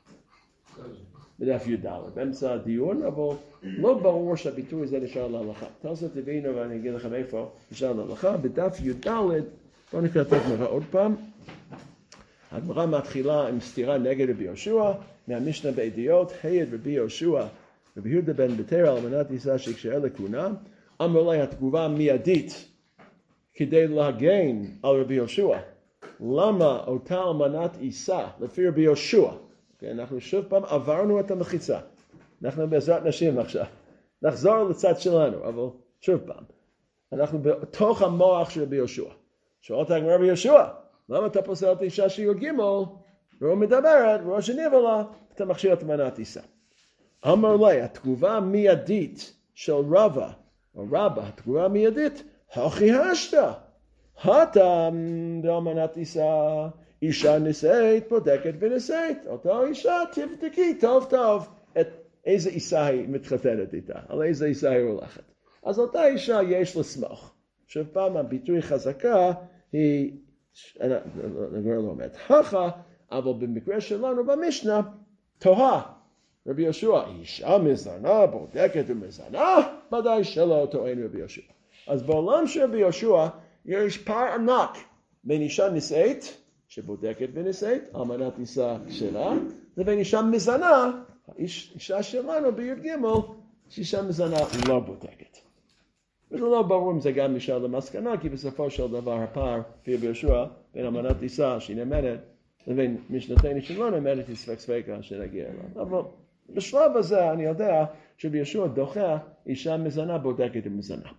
בדף י"ד, באמצע הדיון, אבל לא ברור שהביטוי הזה נשאר להלכה. תוספות תבינו ואני אגיד לכם איפה נשאר להלכה. בדף י"ד, בואו נקרא את הגמרא עוד פעם. הגמרא מתחילה עם סתירה נגד רבי יהושע, מהמשנה בעדיות, היד רבי יהושע, רבי יהודה בן בתרא, על מנת טיסה שיקשרה לכהונה, אמר לה התגובה המיידית כדי להגן על רבי יהושע. למה אותה אלמנת עיסה לפי רבי יהושע? אנחנו שוב פעם עברנו את המחיצה. אנחנו בעזרת נשים עכשיו. נחזור לצד שלנו, אבל שוב פעם. אנחנו בתוך המוח של רבי יהושע. שואלת הגמרא רבי יהושע, למה אתה פוסל את אישה שי"ג, והוא מדברת, ראש הניבה לה, אתה מכשיר את מנת טיסה. אמר לי, התגובה המיידית של רבא, או רבא, התגובה המיידית, הכי השתה. הטעם דאמנת טיסה, אישה נישאת, בודקת ונישאת. אותה אישה תבדקי טוב טוב את איזה אישה היא מתחתנת איתה, על איזה אישה היא הולכת. אז אותה אישה יש לסמוך. שוב פעם, הביטוי חזקה היא, אני לא אומרת הכה, אבל במקרה שלנו במשנה, תוהה. רבי יהושע, אישה מזנה, בודקת ומזנה, ודאי שלא טוען רבי יהושע. אז בעולם של רבי יהושע, יש פער ענק בין אישה נישאת, שבודקת ונישאת, אמנת טיסה שלה, לבין אישה מזנה, אישה שלנו בי"ג, שאישה מזנה לא בודקת. וזה לא ברור אם זה גם נשאר למסקנה, כי בסופו של דבר הפער, לפי רבי יהושע, בין אמנת טיסה שהיא נאמנת, לבין משנתנו שלא נאמנת, היא ספקה שנגיע אליו. אבל בשלב הזה אני יודע שרבי יהושע דוחה אישה מזנה בודקת ומזנה.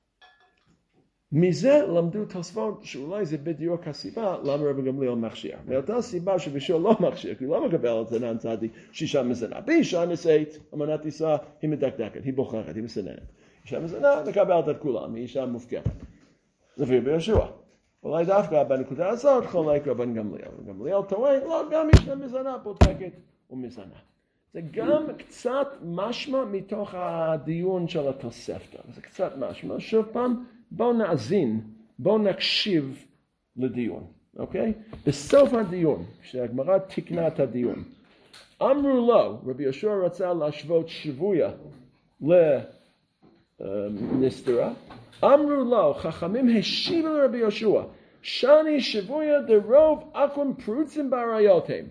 מזה למדו תוספות שאולי זה בדיוק הסיבה למה רבי גמליאל מכשיר. מאותה סיבה שרבי יהושע לא מכשיר, כי הוא לא מקבל את זנן צדיק שאישה מזנה. באישה נישאת, אמנת טיסה, היא מדקדקת, היא בוחרת, היא מסננת. אישה מזנה מקבלת את כולם, היא אישה מופקרת. לפי רבי יהושע. אולי דווקא בנקודה הזאת חולק רבן גמליאל. גמליאל טוען, לא, גם אישה מזנה בודקת ומזנה. זה גם קצת משמע מתוך הדיון של התוספתא. זה קצת משמע. שוב פעם, בואו נאזין, בואו נקשיב לדיון, אוקיי? בסוף הדיון, כשהגמרא תיקנה את הדיון, אמרו לו, רבי יהושע רצה להשוות שבויה לנסתרה, אמרו לו, חכמים השיבו לרבי יהושע, שני שבויה דרוב אקום פרוצים בעריות הם.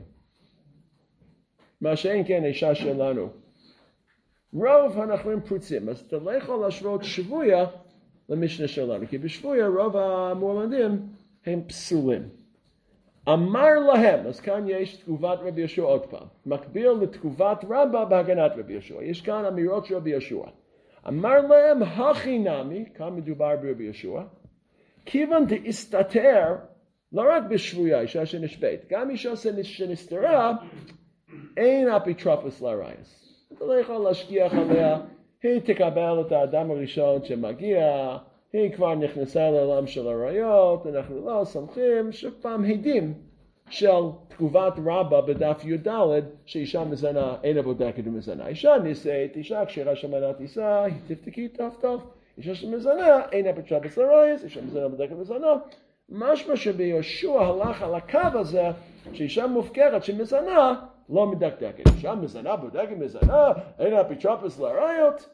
מה שאין כן אישה שלנו. רוב אנחנו עם פרוצים, אז אתה לא יכול להשוות שבויה למשנה שלנו, כי בשבויה רוב המועמדים הם פסולים. אמר להם, אז כאן יש תגובת רבי יהושע עוד פעם, מקביל לתגובת רבא בהגנת רבי יהושע. יש כאן אמירות של רבי יהושע. אמר להם, הכי נמי, כאן מדובר ברבי יהושע, כיוון דהסתתר, לא רק בשבויה, אישה שנשבית, גם אישה שנסתרה, אין אפיטרופוס לרייס. אתה לא יכול להשגיח עליה, היא תקבל את האדם הראשון שמגיע, היא כבר נכנסה לעולם של הראיות, אנחנו לא סומכים, שפעם עדים של תגובת רבא בדף י"ד, שאישה מזנה אין בודקת ומזנה. אישה נישאת, אישה כשרה שמנת טיסה, היא תבדקי טוב טוב. אישה שמזנה אין אפיטרופוס לרייס, אישה מזנה בודקת ומזנה. משמע שביהושע הלך על הקו הזה, שאישה מופקרת שמזנה, לא מדקדקת. אישה מזנה בודקת מזנה, אין אפיטרופוס לראיות.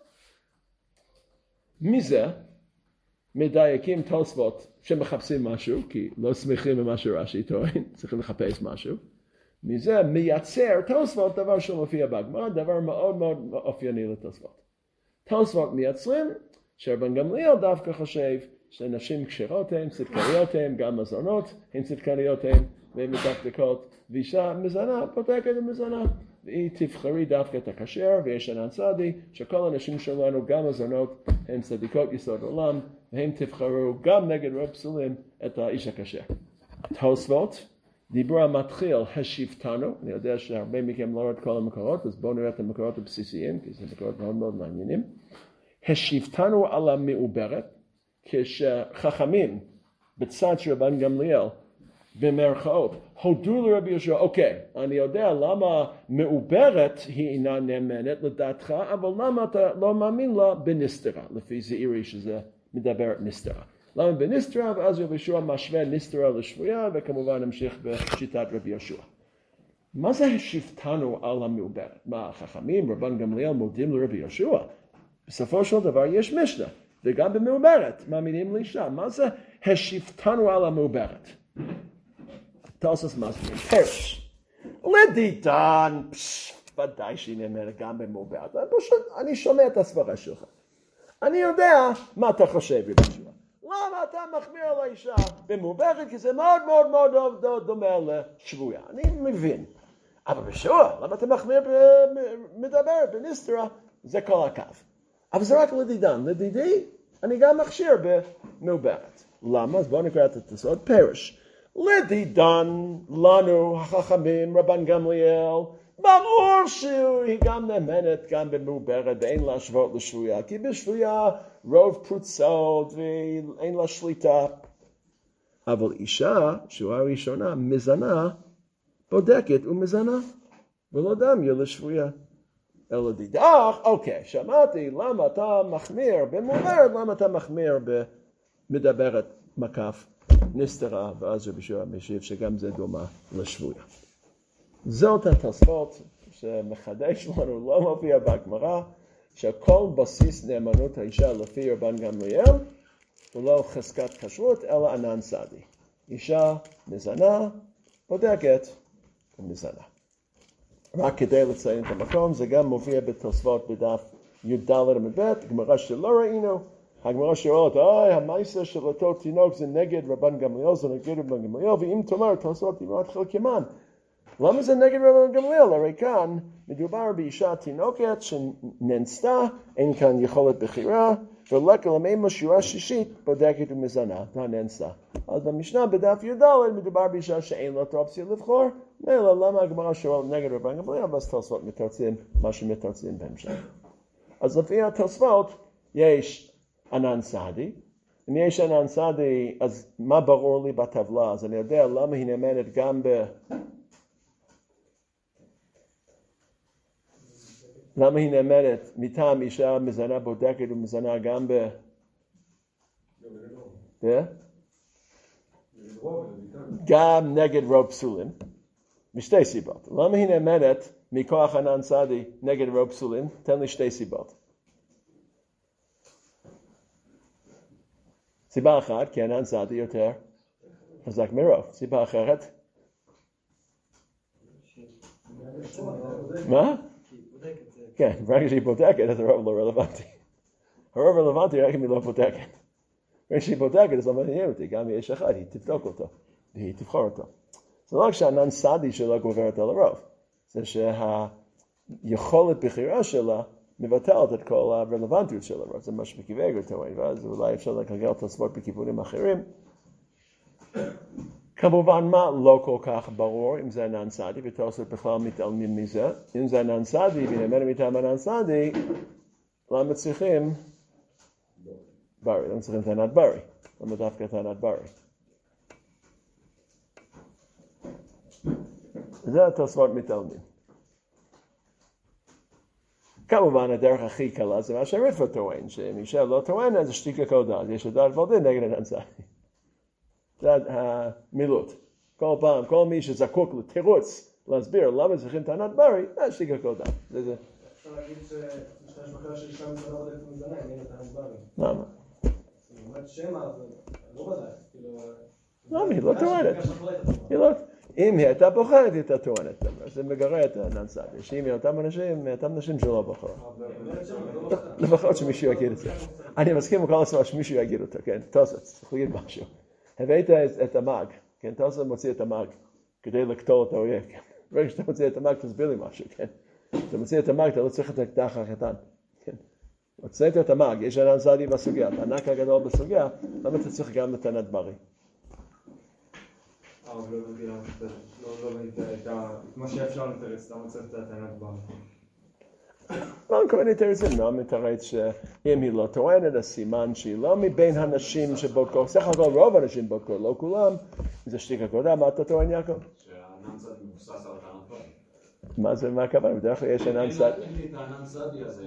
מזה מדייקים תוספות שמחפשים משהו, כי לא שמחים במה שרש"י טוען, צריכים לחפש משהו. מזה מייצר תוספות דבר שמופיע בגמרא, דבר מאוד מאוד אופייני לתוספות. תוספות מייצרים שרבן גמליאל דווקא חושב שנשים כשרות הן, צדקניות הן, גם מזונות הן צדקניות הן, והן מדקדקות, ואישה מזנה, בודקת ומזנה. והיא תבחרי דווקא את הכשר, ויש ענן צדי, שכל הנשים שלנו, גם מזונות, הן צדיקות יסוד עולם, והם תבחרו גם נגד רוב פסולים את האיש הכשר. תוספות, דיבור המתחיל, השיבתנו, אני יודע שהרבה מכם לא רואה את כל המקורות, אז בואו נראה את המקורות הבסיסיים, כי זה מקורות מאוד מאוד מעניינים. השיבתנו על המעוברת, כשחכמים בצד של רבן גמליאל, במרכאות, הודו לרבי יהושע, אוקיי, אני יודע למה מעוברת היא אינה נאמנת לדעתך, אבל למה אתה לא מאמין לה בנסתרה, לפי זעירי שזה מדברת נסתרה. למה בנסתרה, ואז רבי יהושע משווה נסתרה לשבויה, וכמובן נמשיך בשיטת רבי יהושע. מה זה השיבתנו על המעוברת? מה, החכמים, רבן גמליאל מודים לרבי יהושע? בסופו של דבר יש משנה, וגם במעוברת, מאמינים לאישה. מה זה השיבתנו על המעוברת? תוספות מסביר, פרש. לדידן, ודאי שהיא נאמרת גם במעוברת. אני שומע את הסברה שלך. אני יודע מה אתה חושב, רבי יהושע. למה אתה מחמיר על האישה במעוברת? כי זה מאוד מאוד מאוד דומה לשבויה. אני מבין. אבל בשוע, למה אתה מחמיר מדבר בנסתרה? זה כל הקו. אבל זה רק לדידן. לדידי, אני גם מכשיר במעוברת. למה? אז בואו נקרא את התוספות. פרש. לדידן לנו החכמים רבן גמליאל, ברור שהיא גם נאמנת גם במעוברת ואין לה שוות לשבויה, כי בשבויה רוב פרוצות ואין לה שליטה. אבל אישה, שבועה ראשונה, מזנה, בודקת ומזנה, ולא דמיה לשבויה. אלא דידך, אוקיי, שמעתי למה אתה מחמיר במעוברת, למה אתה מחמיר במדברת מקף נסתרה, ואז רבי יהושע משיב שגם זה דומה לשבויה. זאת התוספות שמחדש לנו, לא מופיע בגמרא, שכל בסיס נאמנות האישה לפי רבן גמליאל, הוא לא חזקת כשרות, אלא ענן סדי. אישה מזנה, בודקת ומזנה. רק כדי לציין את המקום, זה גם מופיע בתוספות בדף י"ד עמוד ב', גמרא שלא ראינו, הגמרא שואלת, המעשה של אותו תינוק זה נגד רבן גמליאל, זה נגד רבן גמליאל, ואם תאמר תוספות אמרת חלקמן, למה זה נגד רבן גמליאל? הרי כאן מדובר באישה תינוקת שננסתה, אין כאן יכולת בחירה, ולקה למימה שיעורה שישית בודקת ומזנה, ננסתה. אז במשנה בדף י"ד מדובר באישה שאין לה אופציה לבחור, אלא למה הגמרא שואלת נגד רבן גמליאל, ואז תוספות מתרצים מה שמתרצים בהמשך. אז לפי התוספות יש ענן סעדי, אם יש ענן סעדי, אז מה ברור לי בטבלה? אז אני יודע למה היא נאמנת גם למה היא נאמנת מטעם אישה מזנה בודקת ומזנה גם גם נגד רוב פסולים, משתי סיבות. למה היא נאמנת מכוח ענן סעדי נגד רוב פסולים? תן לי שתי סיבות. סיבה אחת, כי ענן סעדי יותר חזק מרוב. סיבה אחרת? מה? כן, ברגע שהיא בודקת, אז הרוב לא רלוונטי. הרוב רלוונטי רק אם היא לא בודקת. ברגע שהיא בודקת, אז לא מעניין אותי, גם אם יש אחד, היא תבדוק אותו, היא תבחור אותו. זה לא רק שהענן סעדי שלה גוברת על הרוב, זה שהיכולת בחירה שלה מבטלת את כל הרלוונטיות של הרוב, זה מה שבקיבי טוען, ואז אולי אפשר לגלגל תוספות בכיוונים אחרים. כמובן מה לא כל כך ברור אם זה ענן סעדי, ותוספות בכלל מתעלמים מזה. אם זה ענן סעדי, ונאמר מטעם ענן סעדי, למה צריכים ברי? למה צריכים טענת ברי? למה דווקא טענת ברי? זה התוספות מתעלמים. כמובן הדרך הכי קלה זה מה שהריטב"א טוען, שאם אישה לא טוענת זה שתיקה קודה, אז יש לדעת ולדין נגד ענן סעדי. זה המילוט. כל פעם, כל מי שזקוק לתירוץ להסביר למה צריכים טענת ברי, זה שתיקה קודה. אפשר להגיד שמשתמש בחר של אישה מזנה בודקת ומזנה, אם אין טענת ברי. למה? זאת אומרת שמה, זה לא בדק. למה? היא לא טוענת. אם היא הייתה בוחרת, היא הייתה טוענת. זה מגרה את ענן סעדי. שאם היא אותם אנשים שלא בוחר. לפחות שמישהו יגיד את זה. אני מסכים עם כל הסברה שמישהו יגיד אותו, כן? תוספות, צריך להגיד משהו. הבאת את המאג, כן? תוספות מוציא את המאג כדי לקטול את האויב. ברגע שאתה מוציא את המאג, תסביר לי משהו, כן? אתה מוציא את המאג, אתה לא צריך את האקדח הקטן, כן? הוצאת את המאג, יש ענן סעדי בסוגיה, את הענק הגדול בסוגיה, למה אתה צריך גם לטענת ברי? אבל לא הבנתי כמו שאפשר לתרץ, למה צריך את הטענת ברי? לא כל מיני תרצים, לא מתרץ שאם היא לא טוענת, הסימן שהיא לא מבין הנשים שבודקות, סך הכל רוב האנשים בודקות, לא כולם, זה שתיקה קודה, מה אתה טוען יעקב? שהענן סעדי מבוסס על טענת ברי. מה זה, מה הכוונה? בדרך כלל יש ענן סעדי. אין לי את הענן סעדי הזה,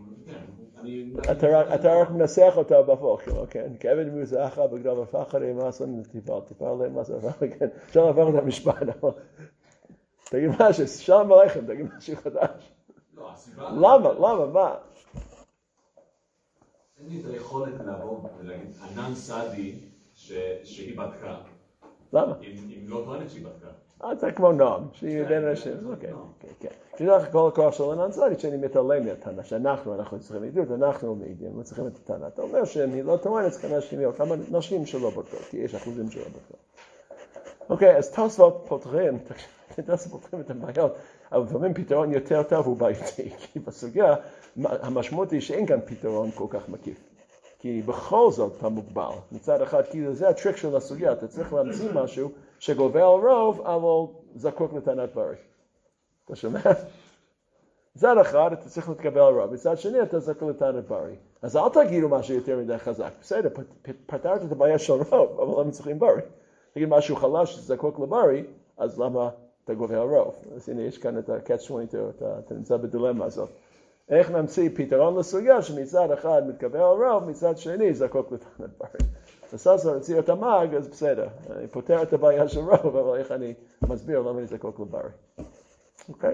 אתה רק מנסח אותה בפוקר, כן? כעבד מוזעך בגלל הפחד עם מעשון תפאר להם מעשון, כן? אפשר לעבור את המשפט, תגיד משהו, שלום עליכם, תגיד משהו חדש. למה, מה? אין לי את היכולת לעבור ולהגיד, ענן סעדי שהיא בדקה. למה? אם לא טוענת שהיא בדקה. אתה כמו נועם, שהיא בין אנשים, אוקיי, כן. כשאנחנו כל הכוח של ענן סעדי, שאני מתעלם מהטענה, שאנחנו צריכים עדות, אנחנו מעידים, לא צריכים את הטענה. אתה אומר שאם היא לא טוענת, צריכים להשמיע כמה נשים שלא בודקות, כי יש אחוזים שלא בודקות. אוקיי, אז תוספות פותרים, זה פותרים את הבעיות, אבל לפעמים פתרון יותר טוב הוא בעייתי, כי בסוגיה, המשמעות היא שאין כאן פתרון כל כך מקיף. כי בכל זאת אתה מוגבל. מצד אחד, כאילו זה הטריק של הסוגיה, אתה צריך להמציא משהו שגובר על רוב, אבל זקוק לטענת ברי. אתה שומע? מצד אחד, אתה צריך להתקבל על רוב, מצד שני, אתה זקוק לטענת ברי. אז אל תגידו משהו יותר מדי חזק. בסדר, פתרת את הבעיה של רוב, אבל הם צריכים ברי. תגיד משהו חלש שזקוק לברי, אז למה אתה גובר על רוב? אז הנה, יש כאן את ה-catch-22, אתה נמצא בדילמה הזאת. איך נמציא פתרון לסוגיה שמצד אחד מתקבל על רוב, מצד שני זקוק לטענת ברי. בסדר, נציע את המאג, אז בסדר. אני פותר את הבעיה של רוב, אבל איך אני מסביר למה אני זקוק לברי. אוקיי?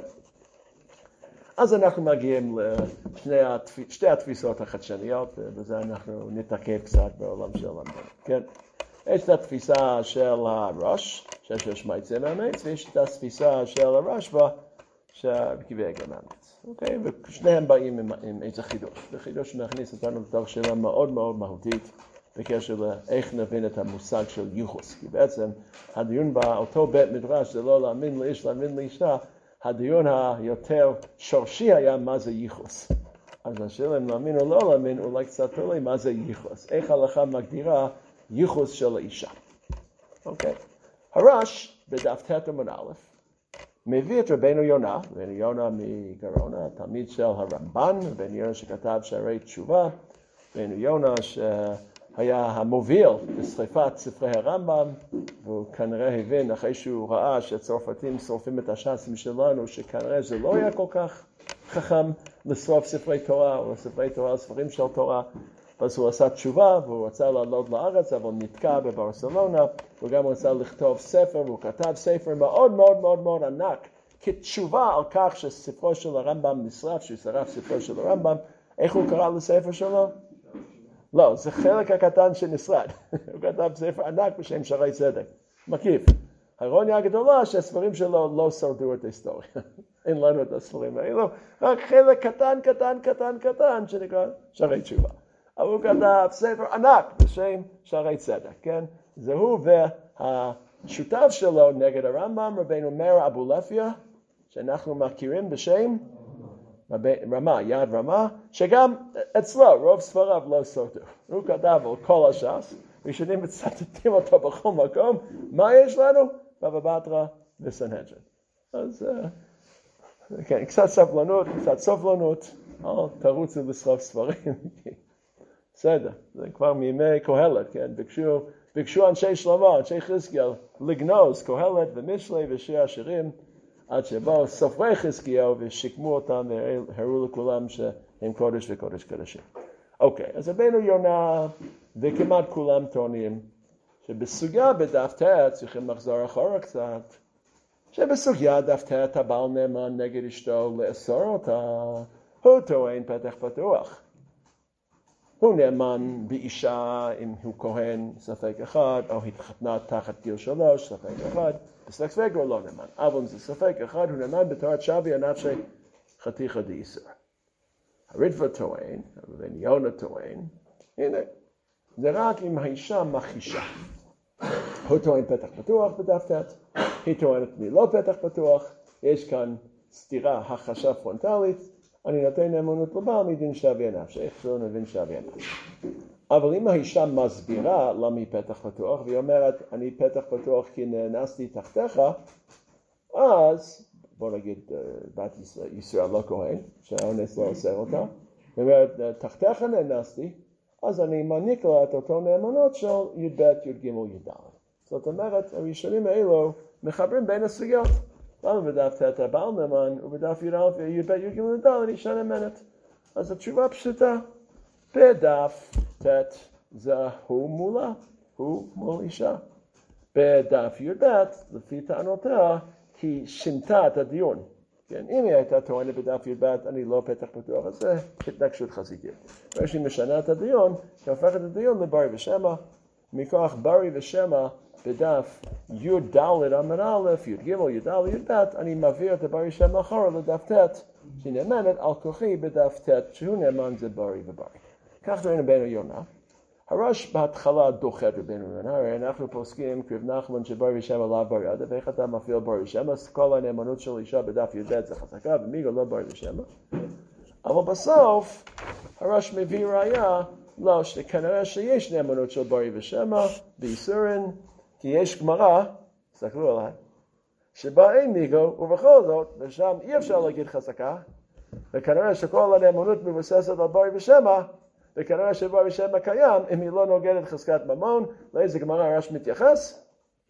אז אנחנו מגיעים לשתי התפיסות החדשניות, וזה אנחנו נתעכב קצת בעולם של למדנו. כן? יש את התפיסה של הראש, שיש מייצא מהמץ, ויש את התפיסה של הרשב"א, שבקבעי הגמאמץ. אוקיי? ושניהם באים עם איזה חידוש. זה חידוש שמכניס אותנו לתוך שאלה מאוד מאוד מהותית, בקשר לאיך נבין את המושג של ייחוס. כי בעצם הדיון באותו בית מדרש זה לא להאמין לאיש, להאמין לאישה, הדיון היותר שורשי היה מה זה ייחוס. אז השאלה אם להאמין או לא להאמין, אולי קצת תלוי מה זה ייחוס. איך ההלכה מגדירה ייחוס של האישה. אוקיי. הרש בדף ט עמוד א' מביא את רבנו יונה, רבנו יונה מגרונה, תלמיד של הרמב"ן, רבנו יונה שכתב שערי תשובה, רבנו יונה שהיה המוביל בשריפת ספרי הרמב"ם, והוא כנראה הבין אחרי שהוא ראה שהצרפתים שורפים את הש"סים שלנו, שכנראה זה לא היה כל כך חכם לשרוף ספרי תורה, או ספרי תורה, ספרים של תורה, אז הוא עשה תשובה, והוא רצה לעלות לארץ, אבל נתקע בברסלונה, הוא גם רצה לכתוב ספר, והוא כתב ספר מאוד מאוד מאוד מאוד ענק, כתשובה על כך שספרו של הרמב"ם נשרף, שהוא שרף ספרו של הרמב"ם. איך הוא קרא לספר שלו? לא, זה חלק הקטן שנשרד. הוא כתב ספר ענק בשם שערי צדק. מקיף. האירוניה הגדולה שהספרים שלו לא שרדו את ההיסטוריה. אין לנו את הספרים האלו, רק חלק קטן קטן קטן קטן שנקרא שערי תשובה. אבל הוא כתב ספר ענק בשם שערי צדק, כן? זה הוא והשותף שלו נגד הרמב"ם, רבנו מאיר אבולעפיה, שאנחנו מכירים בשם רמה, יד רמה, שגם אצלו רוב ספריו לא סורדו. הוא כתב על כל הש"ס, ראשונים מצטטים אותו בכל מקום, מה יש לנו? בבא בתרא וסנהדרין. אז כן, קצת סבלנות, קצת סובלנות, תרוצו לשרוף ספרים. בסדר, זה כבר מימי קהלת, כן? ביקשו אנשי שלמה, אנשי חזקיהו, לגנוז קהלת ומשלי ושיר השירים, עד שבאו סופרי חזקיהו ושיקמו אותם והראו לכולם שהם קודש וקודש קודשים. אוקיי, אז רבנו יונה וכמעט כולם טוענים שבסוגיה בדף ט צריכים לחזור אחורה קצת, שבסוגיה דף ט הבעל נאמן נגד אשתו לאסור אותה, הוא טוען פתח פתוח. הוא נאמן באישה אם הוא כהן ספק אחד, או התחתנה תחת גיל 3 ספק אחד, בספק ספגרו לא נאמן. אבל אם זה ספק אחד, הוא נאמן בתורת שבי הנפשי חתיכא דאיסור. הריטב"א טוען, רבנו יונה טוען, הנה, זה רק אם האישה מכחישה. הוא טוען פתח פתוח בדף ט, היא טוענת לי לא פתח פתוח, יש כאן סתירה, הכחשה פרונטלית, אני נותן נאמנות לבעל מדין שבי הנפש, איך שלא נבין שבי הנפש. אבל אם האישה מסבירה למה היא פתח פתוח, והיא אומרת, אני פתח פתוח כי נאנסתי תחתיך, אז, בוא נגיד, בת ישראל לא כהן, שהאונס לא אוסר אותה, היא אומרת, תחתיך נאנסתי, אז אני מעניק לה את אותו נאמנות של י"ב, י"ג, י"ד. זאת אומרת, הראשונים האלו מחברים בין הסוגיות. למה בדף ט הבעל נאמן, ובדף י"א י"ב י"ג י"ד אישה נאמנת? אז התשובה פשוטה. בדף ט זה הוא מולה, הוא מול אישה. בדף י"ב, לפי טענותיה, היא שינתה את הדיון. כן, אם היא הייתה טוענת בדף י"ב, אני לא פתח פתוח, אז זה התנגשות חזיתית. כשהיא משנה את הדיון, היא הופכת את הדיון לברי ושמא. מכוח ברי ושמא, בדף י"ד עמוד א', י"ג, י"ד, י"ב, אני מעביר את הברי שם אחורה לדף ט, שהיא נאמנת על כוחי בדף ט, שהוא נאמן זה ברי וברי. כך ראינו רבנו יונה. הרש בהתחלה דוחה את רבנו יונה, הרי אנחנו פוסקים כרב נחמן שבר ושם עליו בר ידה, ואיך אתה מפעיל בר ושם, אז כל הנאמנות של אישה בדף י"ב זה חזקה, ומיגו לא בר ושם. אבל בסוף, הרש מביא ראיה, לא, שכנראה שיש נאמנות של בר ושם, ביסורין, כי יש גמרא, תסתכלו עליי, שבה אין מיגו, ובכל זאת, ושם אי אפשר להגיד חזקה, וכנראה שכל הנאמנות מבוססת על בר ושם, וכנראה שבר ושם קיים, אם היא לא נוגדת חזקת ממון, לאיזה גמרא הרש מתייחס?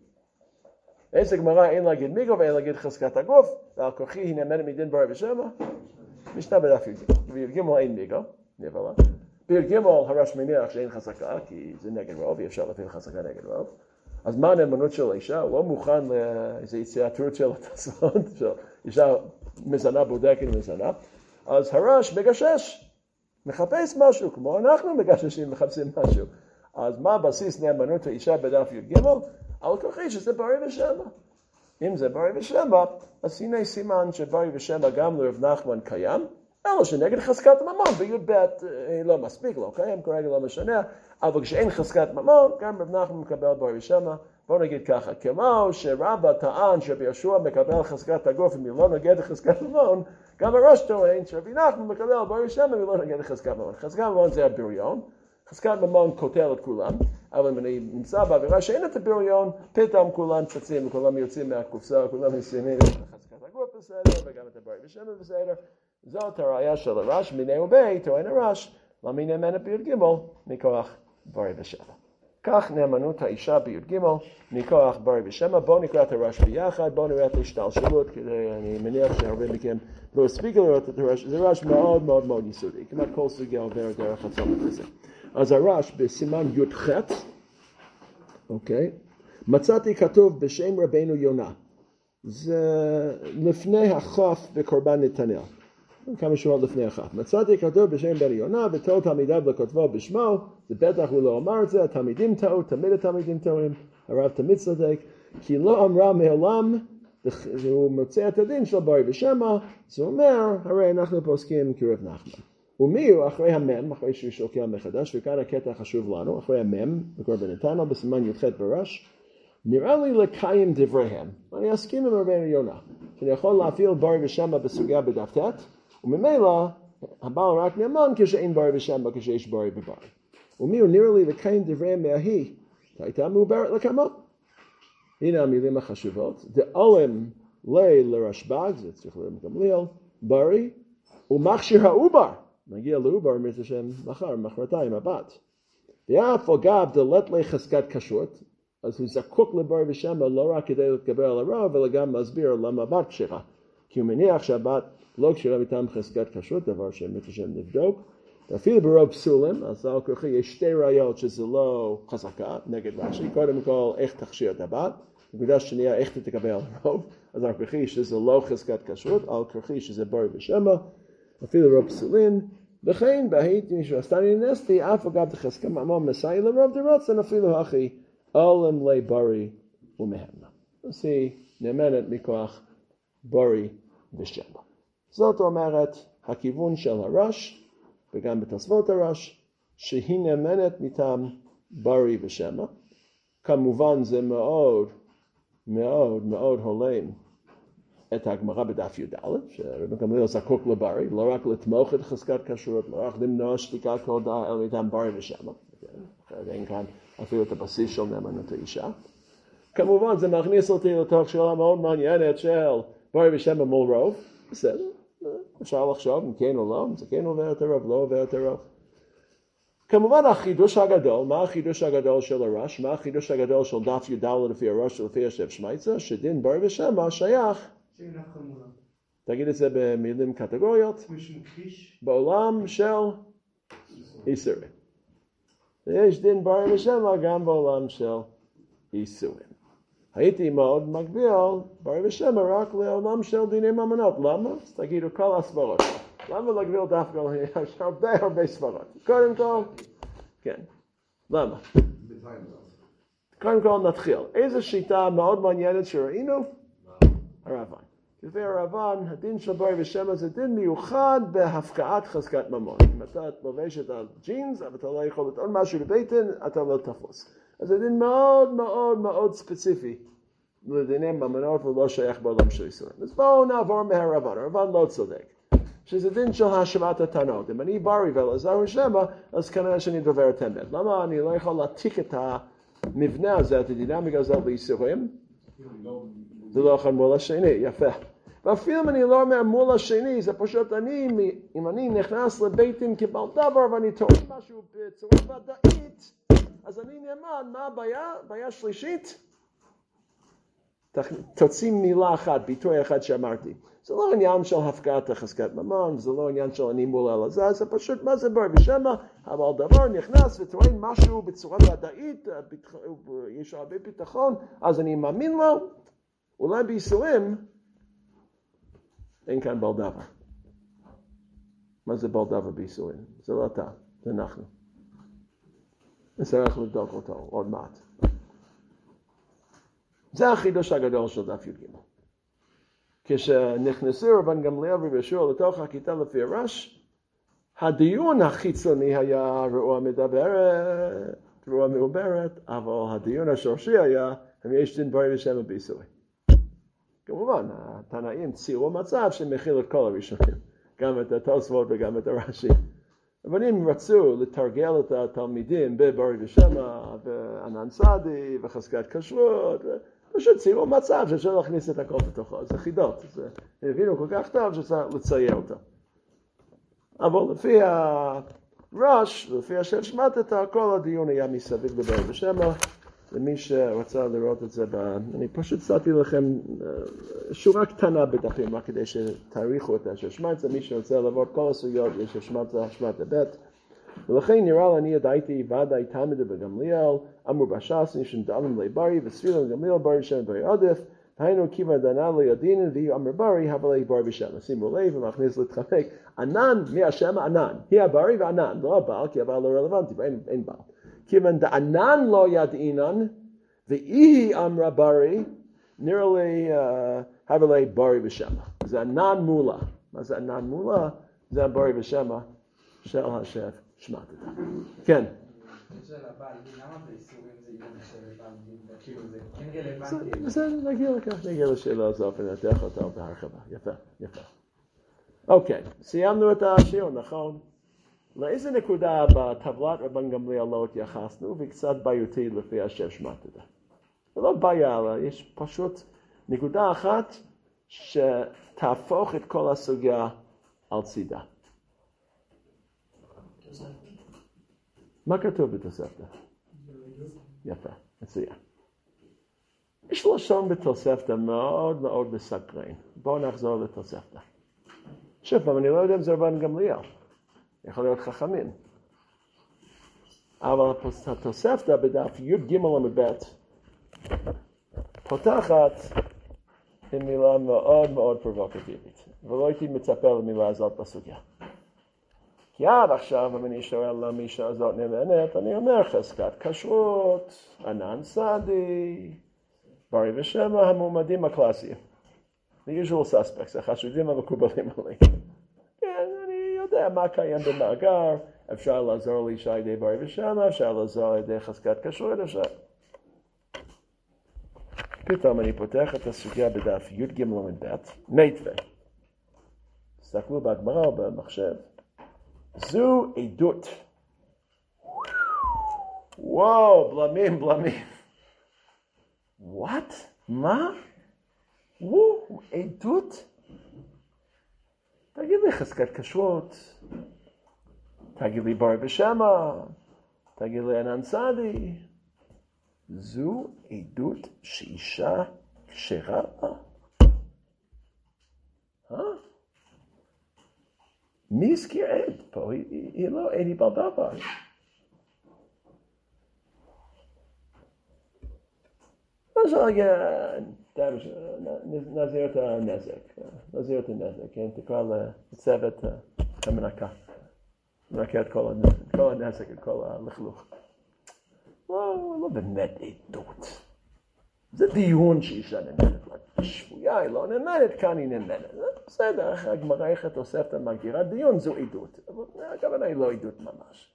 איזה גמרא אין להגיד מיגו ואין להגיד חזקת הגוף, ועל כוחי היא נאמנת מדין בר ושם? משנה בדף י"ג. בי"ג אין מיגו, נבלה. בי"ג הרש מניח שאין חזקה, כי זה נגד רוב, אי אפשר להפעיל חזקה נגד רוב. אז מה הנאמנות של האישה? הוא לא מוכן לאיזו יציאתיות של התוספות, של אישה מזנה בודקת מזנה. אז הרש מגשש. מחפש משהו, כמו אנחנו מגששים, מחפשים משהו. אז מה הבסיס נאמנות האישה בדף י"ג? על כוחי שזה ברי ושם. אם זה ברי ושם, אז הנה סימן שברי ושם גם לרב נחמן קיים, אלא שנגד חזקת ממון, בי"ב לא מספיק, לא קיים, כרגע לא משנה, אבל כשאין חזקת ממון, גם רב נחמן מקבל ברי ושם. בואו נגיד ככה, כמו שרבא טען שרבי יהושע מקבל חזקת הגוף אם היא לא נוגדת חזקת ממון, גם הרש טוען שרבי נחמן מקבל בר ושם אם היא לא נוגדת חזקת ממון. חזקת ממון זה הבריון, חזקת ממון כותל את כולם, אבל אם אני נמצא באווירה שאין את הבריון, פתאום כולם צצים וכולם יוצאים מהקופסה, כולם מסיימים את חזקת הגוף בסדר, וגם את הבר ושם בסדר. זאת הראיה של הרש, מיני ובי, טוען הרש, למי נאמנת בי"ג מכוח בר ושם. כך נאמנות האישה בי"ג מכוח בר ושם. בואו נקרא את הרש ביחד, בואו נראה את השתלשלות, כי אני מניח שהרבה מכם לא הספיקו לראות את הרש, זה רש מאוד מאוד מאוד יסודי, כמעט כל סוגיה עובר דרך הצומת הזה. אז הרש בסימן י"ח, אוקיי, מצאתי כתוב בשם רבנו יונה, זה לפני החוף בקורבן נתנאל. כמה שורות לפני אחת. מצאתי כתוב בשם בן יונה, וטעו תלמידיו לכותבו בשמו, זה בטח הוא לא אמר את זה, התלמידים טעו, תמיד התלמידים טועים, הרב תמיד צודק, כי לא אמרה מעולם, הוא מוצא את הדין של ברי ושם, זה אומר, הרי אנחנו פוסקים כרב נחמן. ומי הוא אחרי המם, אחרי שהוא שוקע מחדש, וכאן הקטע חשוב לנו, אחרי המם, בקורבן נתנאל, בסימן י"ח ברש, נראה לי לקיים דבריהם, אני אסכים עם רבנו יונה, שאני יכול להפעיל ברי ושם בסוגיה בדף ט', וממילא, הבעל רק נאמן כשאין ברי ושם, כשיש ברי וברי. ומי הוא נראה לי לקיים דבריהם מההיא, הייתה מעוברת לכמה. הנה המילים החשובות, דאולם לי לרשב"ג, זה צריך להיות גמליאל, ברי, ומכשיר העובר, נגיע לעובר, אמרת השם מחר, מחרתיים, הבת. ואף אגב דלת לי חזקת כשרות, אז הוא זקוק לברי ושם, לא רק כדי להתגבר על הרב, אלא גם להסביר למה הבת כשרה. כי הוא מניח שהבת לא כשרה מטעם חזקת כשרות, דבר שאמרת השם נבדוק. ואפילו ברוב פסולים, אז על כוחי יש שתי ראיות שזה לא חזקה, נגד רש"י. קודם כל, איך תכשיר את הבת. נקודה שנייה, איך תתקבל על רוב. אז על כוחי שזה לא חזקת כשרות, על כוחי שזה ברי ושם, אפילו ברוב פסולים. וכן, בהייתי שעשתני נסתי, אף אגב תחזקה ממון מסעי לרוב דרוצן, אפילו הכי עולם לי ברי ומהם. אז היא נאמנת מכוח ברי ושם. זאת אומרת, הכיוון של הרש, וגם בתוספות הרש, שהיא נאמנת מטעם ברי ושם. כמובן זה מאוד מאוד מאוד הולם את הגמרא בדף י"ד, שרבי גמליאל זקוק לברי, לא רק לתמוך את חזקת כשרות, לא רק למנוע שתיקת כל דעה, אלא מטעם ברי ושם. אין כאן אפילו את הבסיס של נאמנות האישה. כמובן זה מכניס אותי לתוך שאלה מאוד מעניינת של ברי ושם מול רוב. בסדר, אפשר לחשוב אם כן או לא, אם זה כן עובר את הרוב, לא עובר את הרוב. כמובן החידוש הגדול, מה החידוש הגדול של הרש? מה החידוש הגדול של דף י"ד לפי הרש ולפי יושב שמייצה? שדין ברי ושם שייך. תגיד את זה במילים קטגוריות. בעולם של איסורים. ויש דין ברי ושם גם בעולם של איסורים. הייתי מאוד מגביל ברי ושם רק לעולם של דיני ממונות. למה? אז תגידו כל הסברות. למה להגביל דווקא? יש הרבה סברות. קודם כל, כן. למה? קודם כל נתחיל. איזו שיטה מאוד מעניינת שראינו? הרב ויין. לפי הרבן, הדין של ברי ושמא זה דין מיוחד בהפקעת חזקת ממון. אם אתה לובש את הג'ינס, אבל אתה לא יכול לטעון משהו לבטן, אתה לא תפוס. אז זה דין מאוד מאוד מאוד ספציפי לדיני ממונות ולא שייך בעולם של ישראל. אז בואו נעבור מהרבן, הרבן לא צודק. שזה דין של האשמת הטענות. אם אני ברי ואלעזר ושמא, אז כנראה שאני דובר את האמת. למה אני לא יכול להעתיק את המבנה הזה, את הדינמיקה הזאת לישורים? זה לא יכול מול השני, יפה. ואפילו אם אני לא אומר מול השני, זה פשוט אם אני נכנס לביתים כבעל דבר ואני טוען משהו בצורה ודאית, אז אני נאמן, מה הבעיה? בעיה שלישית? תוציא מילה אחת, ביטוי אחד שאמרתי. זה לא עניין של הפקעת חזקת ממון, זה לא עניין של אני מול אלעזר, זה פשוט מה זה ברי ושמא, אבל דבר נכנס וטוען משהו בצורה ודאית, יש הרבה ביטחון, אז אני מאמין לו, אולי בייסורים, אין כאן בעל דבר. מה זה בעל דבר בייסורים? זה לא אתה, זה אנחנו. נצטרך לבדוק אותו עוד מעט. זה החידוש הגדול של דף י"ג. כשנכנסו רבן גמליאל ורבי יהושע לתוך הכיתה לפי הרש, הדיון החיצוני היה רוח מדברת, רוח מעוברת, אבל הדיון השורשי היה, אם יש דין ברי ושמא בייסורים. כמובן, התנאים ציירו מצב שמכיל את כל הראשונים, גם את התוספות וגם את הרש"י. אבל אם רצו לתרגל את התלמידים בברי ושמא, וענן סעדי, וחזקת כשרות, פשוט ציירו מצב שאפשר להכניס את הכל בתוכו, זה חידות, הם הבינו כל כך טוב שצריך לצייר אותו. אבל לפי הראש, לפי השם שמטת, כל הדיון היה מסביב בברי ושמא, למי שרצה לראות את זה, אני פשוט שמתי לכם שורה קטנה בדפים, רק כדי שתאריכו את השם שמטת, מי שרוצה לעבור כל הסוגיות, יש שמטת, שמטת ב', ולכן נראה אני ידעתי ודאי תלמיד בגמליאל, אמרו בש"ס שנדעלם לי ברי וספילם גמליאל ברי שם ברי עודף, היינו כיוון דנה לא ידינן והיא אמר ברי, אבל היא ברי ושם. שימו לב ומכניס להתחמק, ענן מהשם ענן, היא הברי וענן, לא הבעל, כי הבעל לא רלוונטי, אין בעל. כיוון דענן לא ידעינן, והיא אמרה ברי, נראה לי, אבל היא ברי ושם. זה ענן מולה. מה זה ענן מולה? זה הברי ושם של השם. שמעת. כן. שאלה בעל דין, למה באיסורים זה עניין של בעל דין? כאילו זה כן רלוונטי. בסדר, נגיע לשאלה הזו ונתח אותה בהרחבה. יפה. אוקיי, סיימנו את השיעור, נכון? לאיזה נקודה בטבלת רבן גמליאל לא התייחסנו, וקצת בעייתי לפי השם שמעת. זה לא בעיה, אלא יש פשוט נקודה אחת שתהפוך את כל הסוגיה על צידה. מה כתוב בתוספתא? יפה, מצוין. יש לשון בתוספתא מאוד מאוד מסקרן. בואו נחזור לתוספתא. שוב פעם, אני לא יודע אם זה רבן גמליאל. יכול להיות חכמים. אבל התוספתא בדף י"ג עמוד ב' פותחת עם מילה מאוד מאוד פרובוקטיבית. ולא הייתי מצפה למילה הזאת בסוגיה. כי עד עכשיו, אם אני שואל למי שהזאת נאמנת, אני אומר חזקת כשרות, ענן סעדי, ברי ושמא, המועמדים הקלאסיים. The usual suspects, החשודים המקובלים עליהם. כן, אני יודע מה קיים במאגר, אפשר לעזור לי שעדי ברי ושמא, אפשר לעזור על ידי חזקת כשרות, אפשר. פתאום אני פותח את הסוגיה בדף י"ג עמוד ב', מיתווה. תסתכלו בגמרא או במחשב. זו עדות. וואו, בלמים. What? מה? וואו, עדות? תגיד לי חזקת כשרות, תגיד לי ברי ושמא, תגיד לי ענן סעדי. זו עדות שאישה כשרה? מי הזכיר עד פה? היא לא עד, היא בעל דבר. אז נזהיר את הנזק, כן? תקרא לצוות המנקה. מנקה את כל הנזק, את כל הלכלוך. לא באמת עדות. זה דיון שאישה נאמנת. שבויה היא לא נאמנת, כאן היא נאמנת. בסדר, הגמרא איך התוספתא מגדירה דיון זו עדות. אבל הכוונה היא לא עדות ממש.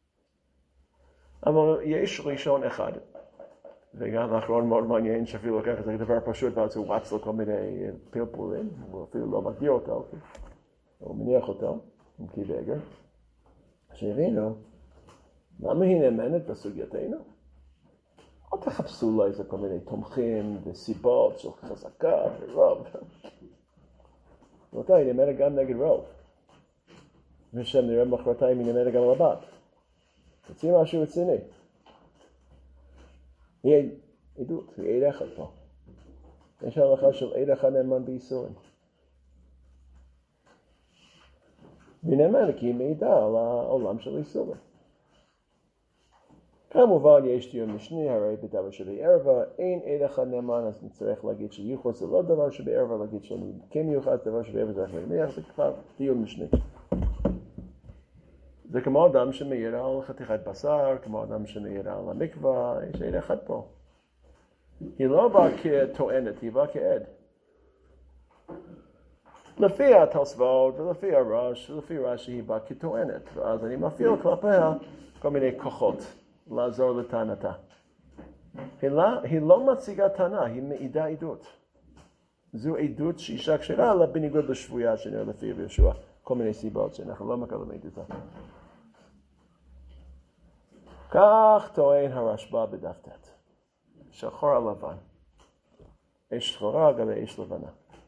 אבל יש ראשון אחד, וגם האחרון מאוד מעניין שאפילו לוקח את זה דבר פשוט ואז הוא רץ לו כל מיני פלפולים, הוא אפילו לא מגדיר אותו, הוא מניח אותו עם כיווגר, שהבינו למה היא נאמנת בסוגייתנו? אל תחפשו לו איזה כל מיני תומכים וסיבות של חזקה ורוב. רבותיי, היא נאמנת גם נגד רוב. ושם נראה מחרתיים היא נאמנת גם על הבת. תציעי משהו רציני. היא עדות, היא עד אחד פה. יש הלכה של עד אחד נאמן בייסורים. והיא נאמנת כי היא מעידה על העולם של ייסורים. כמובן יש דיון משני, הרי בדבר שבערבה אין עד אחד נאמן, אז נצטרך להגיד שייחוד זה לא דבר שבערבה, להגיד שאני כן מיוחד, דבר שבערבה זה אחרי מניח, זה כבר דיון משני. זה כמו אדם שמעיד על חתיכת בשר, כמו אדם שמעיד על המקווה, יש עד אחד פה. היא לא באה כטוענת, היא באה כעד. לפי התוספות ולפי הראש, ולפי רש"י היא באה כטוענת, ואז אני מפעיל כלפיה כל מיני כוחות לעזור לטענתה. היא לא מציגה טענה, היא מעידה עדות. זו עדות שאישה כשרה, אלא בניגוד לשבויה שנראה לפי יהושע. כל מיני סיבות שאנחנו לא מקבלים עדותה. כך טוען הרשב"א בדף ט', שחור על לבן. אש שחורה גבי אש לבנה.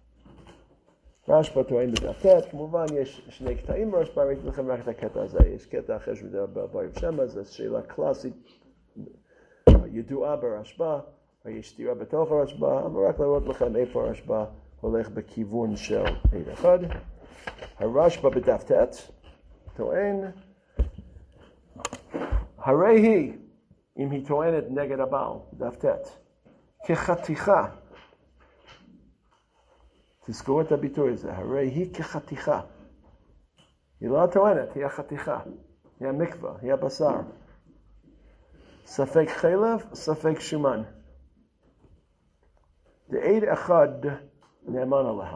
רשב"א טוען בדף ט', כמובן יש שני קטעים ברשב"א, ראיתי לכם רק את הקטע הזה, יש קטע אחר שמדבר בבית שמה, זו שאלה קלאסית, ידועה ברשב"א, יש סתירה בתוך הרשב"א, אבל רק לראות לכם איפה הרשב"א הולך בכיוון של עד אחד. הרשב"א בדף ט' טוען, הרי היא, אם היא טוענת נגד הבעל, דף ט', כחתיכה, תזכרו את הביטוי הזה, הרי היא כחתיכה. היא לא טוענת, היא החתיכה, היא המקווה, היא הבשר. ספק חלב, ספק שומן. זה עד אחד נאמן עליה.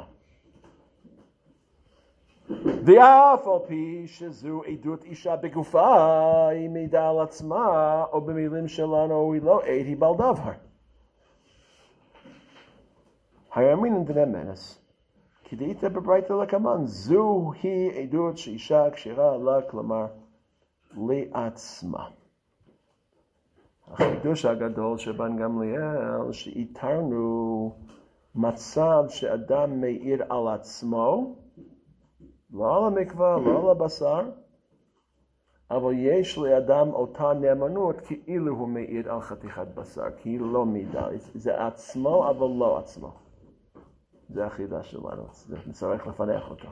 ואף על פי שזו עדות אישה בגופה, היא מעידה על עצמה, או במילים שלנו היא לא עד, היא בעל דבר. הימין דנאמנס, כדאית בברייתא לקמן, זו היא עדות שאישה כשרה לה, כלומר, לעצמה. החידוש הגדול שבן גמליאל, שאיתרנו מצב שאדם מעיד על עצמו, לא על המקווה, לא על הבשר, אבל יש לאדם אותה נאמנות כאילו הוא מעיד על חתיכת בשר, כי היא לא מעידה, זה עצמו אבל לא עצמו. זה החידה שלנו, נצטרך לפנח אותו.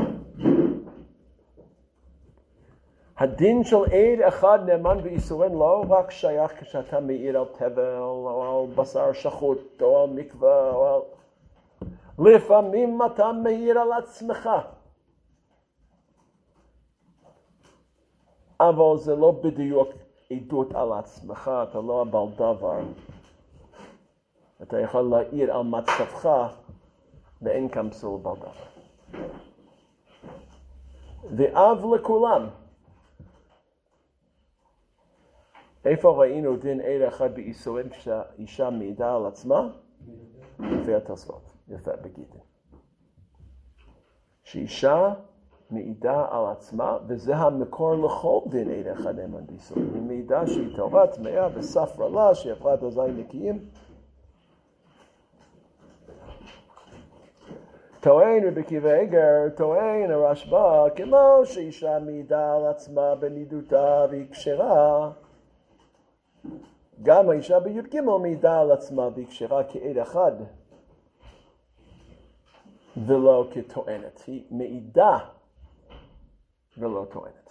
הדין של עד אחד נאמן באיסורין לא רק שייך כשאתה מעיד על תבל או על בשר שחוט או על מקווה או על... לפעמים אתה מעיד על עצמך. אבל זה לא בדיוק עדות על עצמך, אתה לא הבעל דבר. אתה יכול להעיד על מצבך ואין כאן פסול בעל דבר. ואב לכולם. איפה ראינו דין עד אחד באיסורים כשהאישה מעידה על עצמה? לפי התוספות, יפה בגיטין. שאישה מעידה על עצמה, וזה המקור לכל דין עד אחד נאמן באיסורים. היא מעידה שהיא טהורה, טמאה וספרה לה, שהיא עברה את הזין נקיים. טוען רבי עקיבא איגר, טוען הרשב"א, כמו שאישה מעידה על עצמה בנידותה והיא כשרה, גם האישה בי"ג מעידה על עצמה והיא כשרה כעד אחד, ולא כטוענת. היא מעידה ולא טוענת.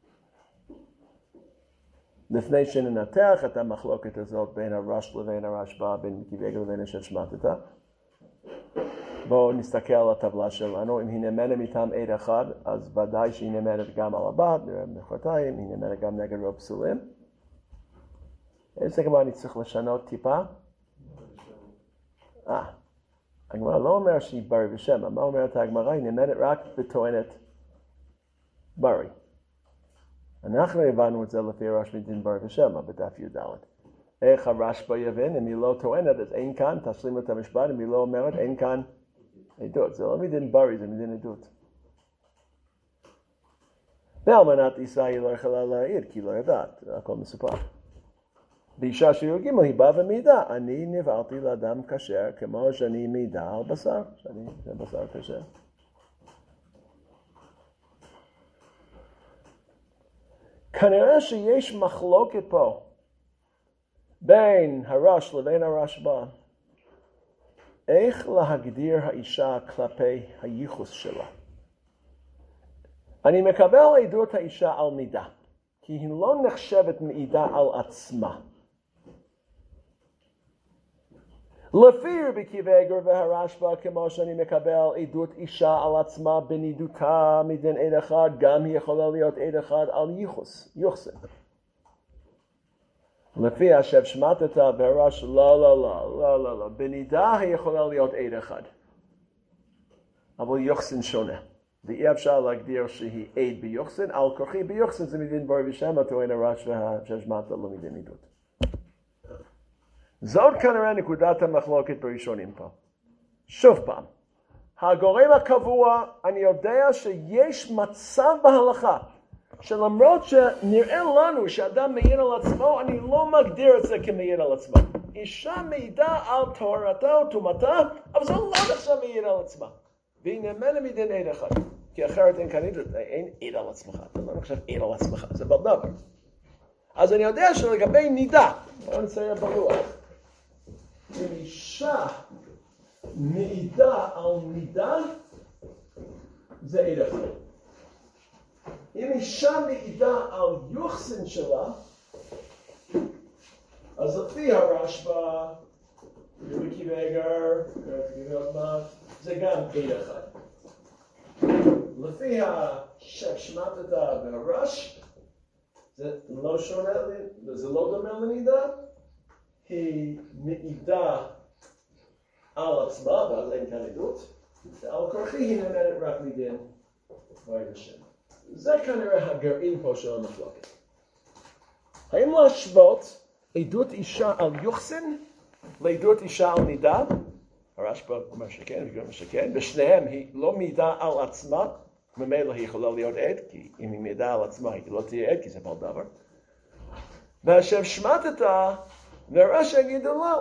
לפני שננתח את המחלוקת הזאת בין הרש לבין הרשב"א, בין עקיבא איגר לבין אשת שמטתא, בואו נסתכל על הטבלה שלנו. אם היא נאמנת מטעם עד אחד, אז ודאי שהיא נאמנת גם על הבת, נראה מחרתיים, היא נאמנת גם נגד רוב פסולים. איזה כמה אני צריך לשנות טיפה? הגמרא לא אומר שהיא ברי ושמא, מה אומרת הגמרא? היא נאמנת רק בטוענת ברי. אנחנו הבנו את זה לפי הרשב"א דין ברי ושמא בדף י"ד. איך הרשב"א יבין? אם היא לא טוענת, אז אין כאן, תשלים את המשפט, אם היא לא אומרת, אין כאן עדות. זה לא מדין ברי, זה מדין עדות. באלמנת ישראל היא לא יכולה להעיד, כי היא לא יודעת, הכל מסופר. באישה שיעור ג' היא באה ומעידה, אני נבעלתי לאדם כשר כמו שאני מעידה על בשר, זה בשר כשר. כנראה שיש מחלוקת פה בין הרש לבין הרשב"א, איך להגדיר האישה כלפי הייחוס שלה. אני מקבל עדות האישה על מידה, כי היא לא נחשבת מעידה על עצמה. לפי רבי עקיבא איגר והרשב"א, כמו שאני מקבל עדות אישה על עצמה בנידותה מדין עד אחד, גם היא יכולה להיות עד אחד על יוחסן. לפי השב שמטת והרש, לא, בנידה היא יכולה להיות עד אחד. אבל יוחסן שונה. ואי אפשר להגדיר שהיא עד ביוחסן, על כורחי ביוחסן זה מדין ברי ושמא, טוען הרש והשב שמטת לא מדין עדות. זאת כנראה נקודת המחלוקת בראשונים פה. שוב פעם, הגורם הקבוע, אני יודע שיש מצב בהלכה, שלמרות שנראה לנו שאדם מעיד על עצמו, אני לא מגדיר את זה כמעיד על עצמו. אישה מעידה על טהרתה או טומאתה, אבל זה לא נחשב מעיד על עצמה. והיא נאמנה מדין עד אחד. כי אחרת אין כאן אין עד על עצמך. אתה לא נחשב עד על עצמך, זה בלדבר. אז אני יודע שלגבי נידה, בואו נצייר ברוח. אם אישה מעידה על נידה, זה עד אחד. אם אישה מעידה על יוחסן שלה, אז לפי הרשב"א, רבי עקיבא איגר, זה גם עד אחד. לפי השב שמטת והרש, זה לא שונה, זה לא דומה לנידה, היא מעידה על עצמה, ואז אין כאן עדות, ועל כורחי היא נאמנת רק מדין ברי ושמא. זה כנראה הגרעין פה של המחלוקת. האם להשוות עדות אישה על יוחסן לעדות אישה על נידה? הרשב"א אומר שכן, וגם שכן. בשניהם היא לא מעידה על עצמה, ממילא היא יכולה להיות עד, כי אם היא מעידה על עצמה היא לא תהיה עד, כי זה בלדבר. והשב שמטת והרש יגידו לא,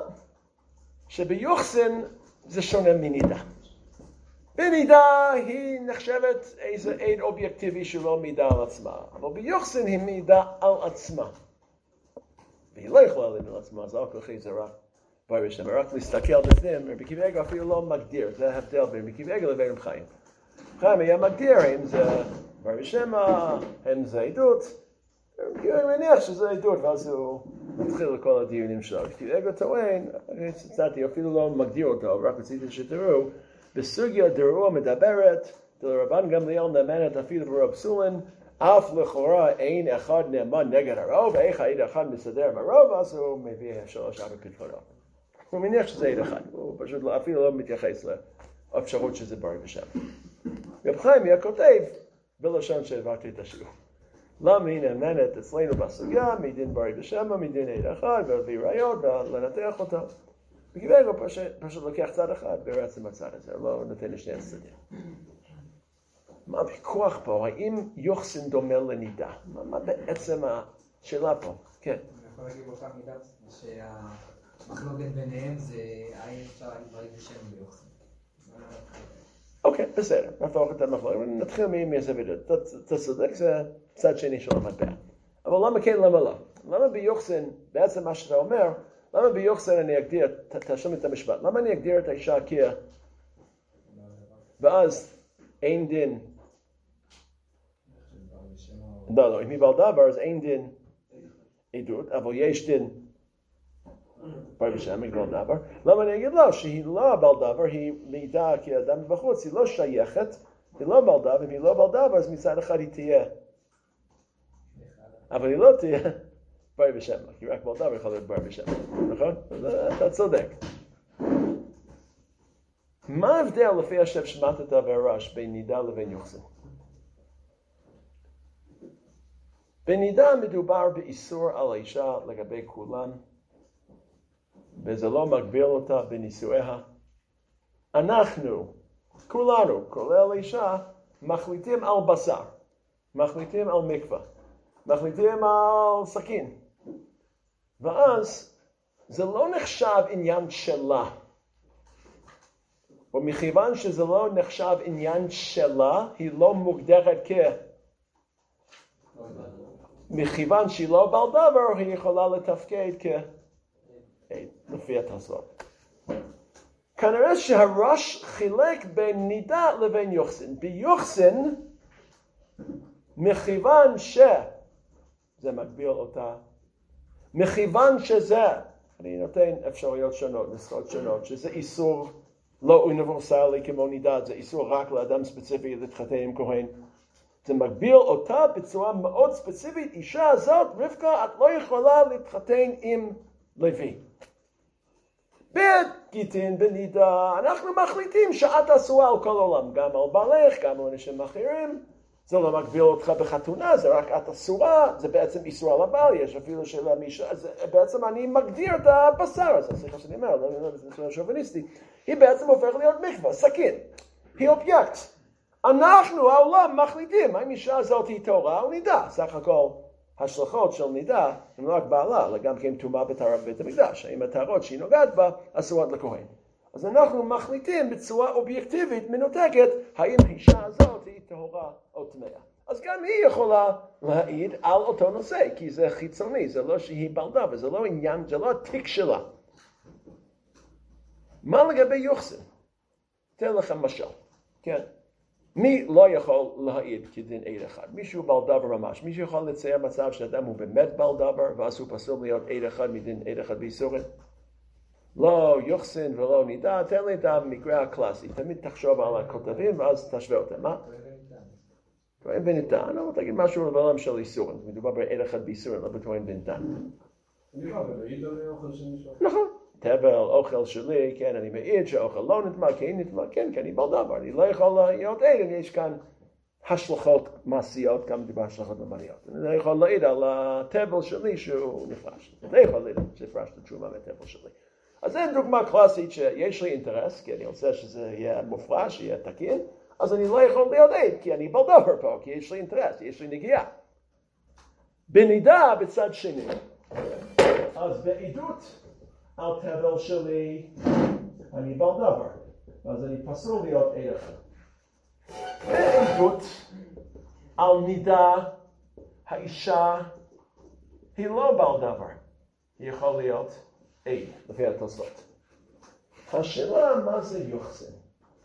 שביוחסן זה שונה מנידה. בנידה היא נחשבת איזה עד אובייקטיבי שלא מעידה על עצמה, אבל ביוחסן היא מעידה על עצמה. והיא לא יכולה להעיד על עצמה, אז על כורחי זה רק ברי ושמא. רק להסתכל בפנים, רבי עקיבא איגר אפילו לא מגדיר, זה ההבדל בין רבי עקיבא איגר לבין רבי חיים. חיים היה מגדיר אם זה ברי ושמא, אם זה עדות. כי הוא מניח שזה עדות, ואז הוא מתחיל לכל הדיונים שלו. כי איגר טוען, אני אפילו לא מגדיר אותו, רק רציתי שתראו, בסוגיה דרוע מדברת, דלרבן גמליאל נאמנת אפילו ברוב פסולין, אף לכאורה אין אחד נאמן נגד הרוב, איך העד אחד מסדר מהרוב, אז הוא מביא 3-4 פתרונות. הוא מניח שזה עד אחד, הוא פשוט אפילו לא מתייחס לאפשרות שזה ברי ושמא. רב חיים היה כותב בלשון שהעברתי את השיעור. למה היא נאמנת אצלנו בסוגיה, מדין ברי ושמא, מדין עד אחד, ולהביא ראיות ולנתח אותו. וכיוון הוא פשוט לוקח צד אחד ורצם הצד הזה, לא נותן לשני הצדדים. מה הוויכוח פה? האם יוחסן דומה לנידה? מה בעצם השאלה פה? כן. אני יכול להגיד באותה מידה שהמחלוקת ביניהם זה האם אפשר להגיד ברי ושמא ביוחסן. אוקיי, בסדר, נהפוך את המחלוקת, נתחיל מהזווית, אתה צודק, זה צד שני של המטבע. אבל למה כן, למה לא? למה ביוחסן, בעצם מה שאתה אומר, למה ביוחסן אני אגדיר, תשלם את המשפט, למה אני אגדיר את האישה כיה? ואז אין דין. לא, אם היא בעל דבר, אז אין דין עדות, אבל יש דין ברי ושמא בעל דבר. למה אני אגיד לא, שהיא לא בעל דבר, היא מעידה כאדם מבחוץ, היא לא שייכת, היא לא בעל דבר, אם היא לא בעל דבר, אז מצד אחד היא תהיה. אבל היא לא תהיה ברי ושמא, כי רק בעל דבר יכול להיות ברי ושמא, נכון? אתה צודק. מה ההבדל לפי השם שמטת והרש בין נידה לבין יוחסין? בנידה מדובר באיסור על האישה לגבי כולן, וזה לא מגביל אותה בנישואיה. אנחנו, כולנו, כולל אישה, מחליטים על בשר, מחליטים על מקווה, מחליטים על סכין. ואז זה לא נחשב עניין שלה. ומכיוון שזה לא נחשב עניין שלה, היא לא מוגדרת מכיוון שהיא לא בעל דבר, היא יכולה לתפקד לפי התוספות. כנראה שהרש חילק בין נידה לבין יוחסין. ביוחסין, מכיוון שזה מגביל אותה, מכיוון שזה, אני נותן אפשרויות שונות, נוסחאות שונות, שזה איסור לא אוניברסלי כמו נידה, זה איסור רק לאדם ספציפי להתחתן עם כהן. זה מגביל אותה בצורה מאוד ספציפית. אישה הזאת, רבקה, את לא יכולה להתחתן עם לוי. בגיטין, בנידה, אנחנו מחליטים שאת אסורה על כל העולם, גם על בעלך, גם על אנשים אחרים. זה לא מגביל אותך בחתונה, זה רק את אסורה, זה בעצם איסור על הבעל, יש אפילו שאלה מישה, בעצם אני מגדיר את הבשר הזה, סליחה שאני אומר, לא שוביניסטי, היא בעצם הופכת להיות מקווה, סכין, היא אובייקט. אנחנו, העולם, מחליטים, האם אישה הזאת היא תורה או נידה, סך הכל השלכות של נידה, הם לא רק בעלה, אלא גם כן טומאה בטהרת בית המקדש, האם הטהרות שהיא נוגעת בה, אסורות לכהן. אז אנחנו מחליטים בצורה אובייקטיבית מנותקת, האם האישה הזאת היא טהורה או טמאה. אז גם היא יכולה להעיד על אותו נושא, כי זה חיצוני, זה לא שהיא בלדה, וזה לא עניין, זה לא התיק שלה. מה לגבי יוחסין? תן לכם משל, כן? מי לא יכול להעיד כדין עד אחד? מישהו בעל דבר ממש, מישהו יכול לצייר מצב שאדם הוא באמת בעל דבר, ואז הוא פסול להיות עד אחד מדין עד אחד באיסורים? לא יוחסין ולא נידה, תן לי את המקרה הקלאסי, תמיד תחשוב על הכותבים ואז תשווה אותם, מה? טוען וניתן, אבל תגיד משהו בעולם של איסורים, מדובר בעד אחד באיסורים, לא בטוען וניתן. נכון, תבל, אוכל שלי, כן, אני מעיד שהאוכל לא נטמע, כן נטמע, כן, כי אני בעל דבר, אני לא יכול להיות עד, יש כאן השלכות מעשיות, גם דיבר השלכות ממניות. אני לא יכול להעיד על התבל שלי שהוא נפרש, אני לא יכול להעיד שפרש את התשומה מהתבל שלי. אז זו דוגמה קלאסית שיש לי אינטרס, כי אני רוצה שזה יהיה מופרש, שיהיה תקין, אז אני לא יכול להיות עד, כי אני בעל דבר פה, כי יש לי אינטרס, יש לי נגיעה. בנידה בצד שני, אז בעדות על תבל שלי, אני בעל דבר, אז אני פסול להיות עד אחד. בעדות על נידה, האישה היא לא בעל דבר, היא יכולה להיות עד, לפי התוספות. השאלה מה זה יוחסין?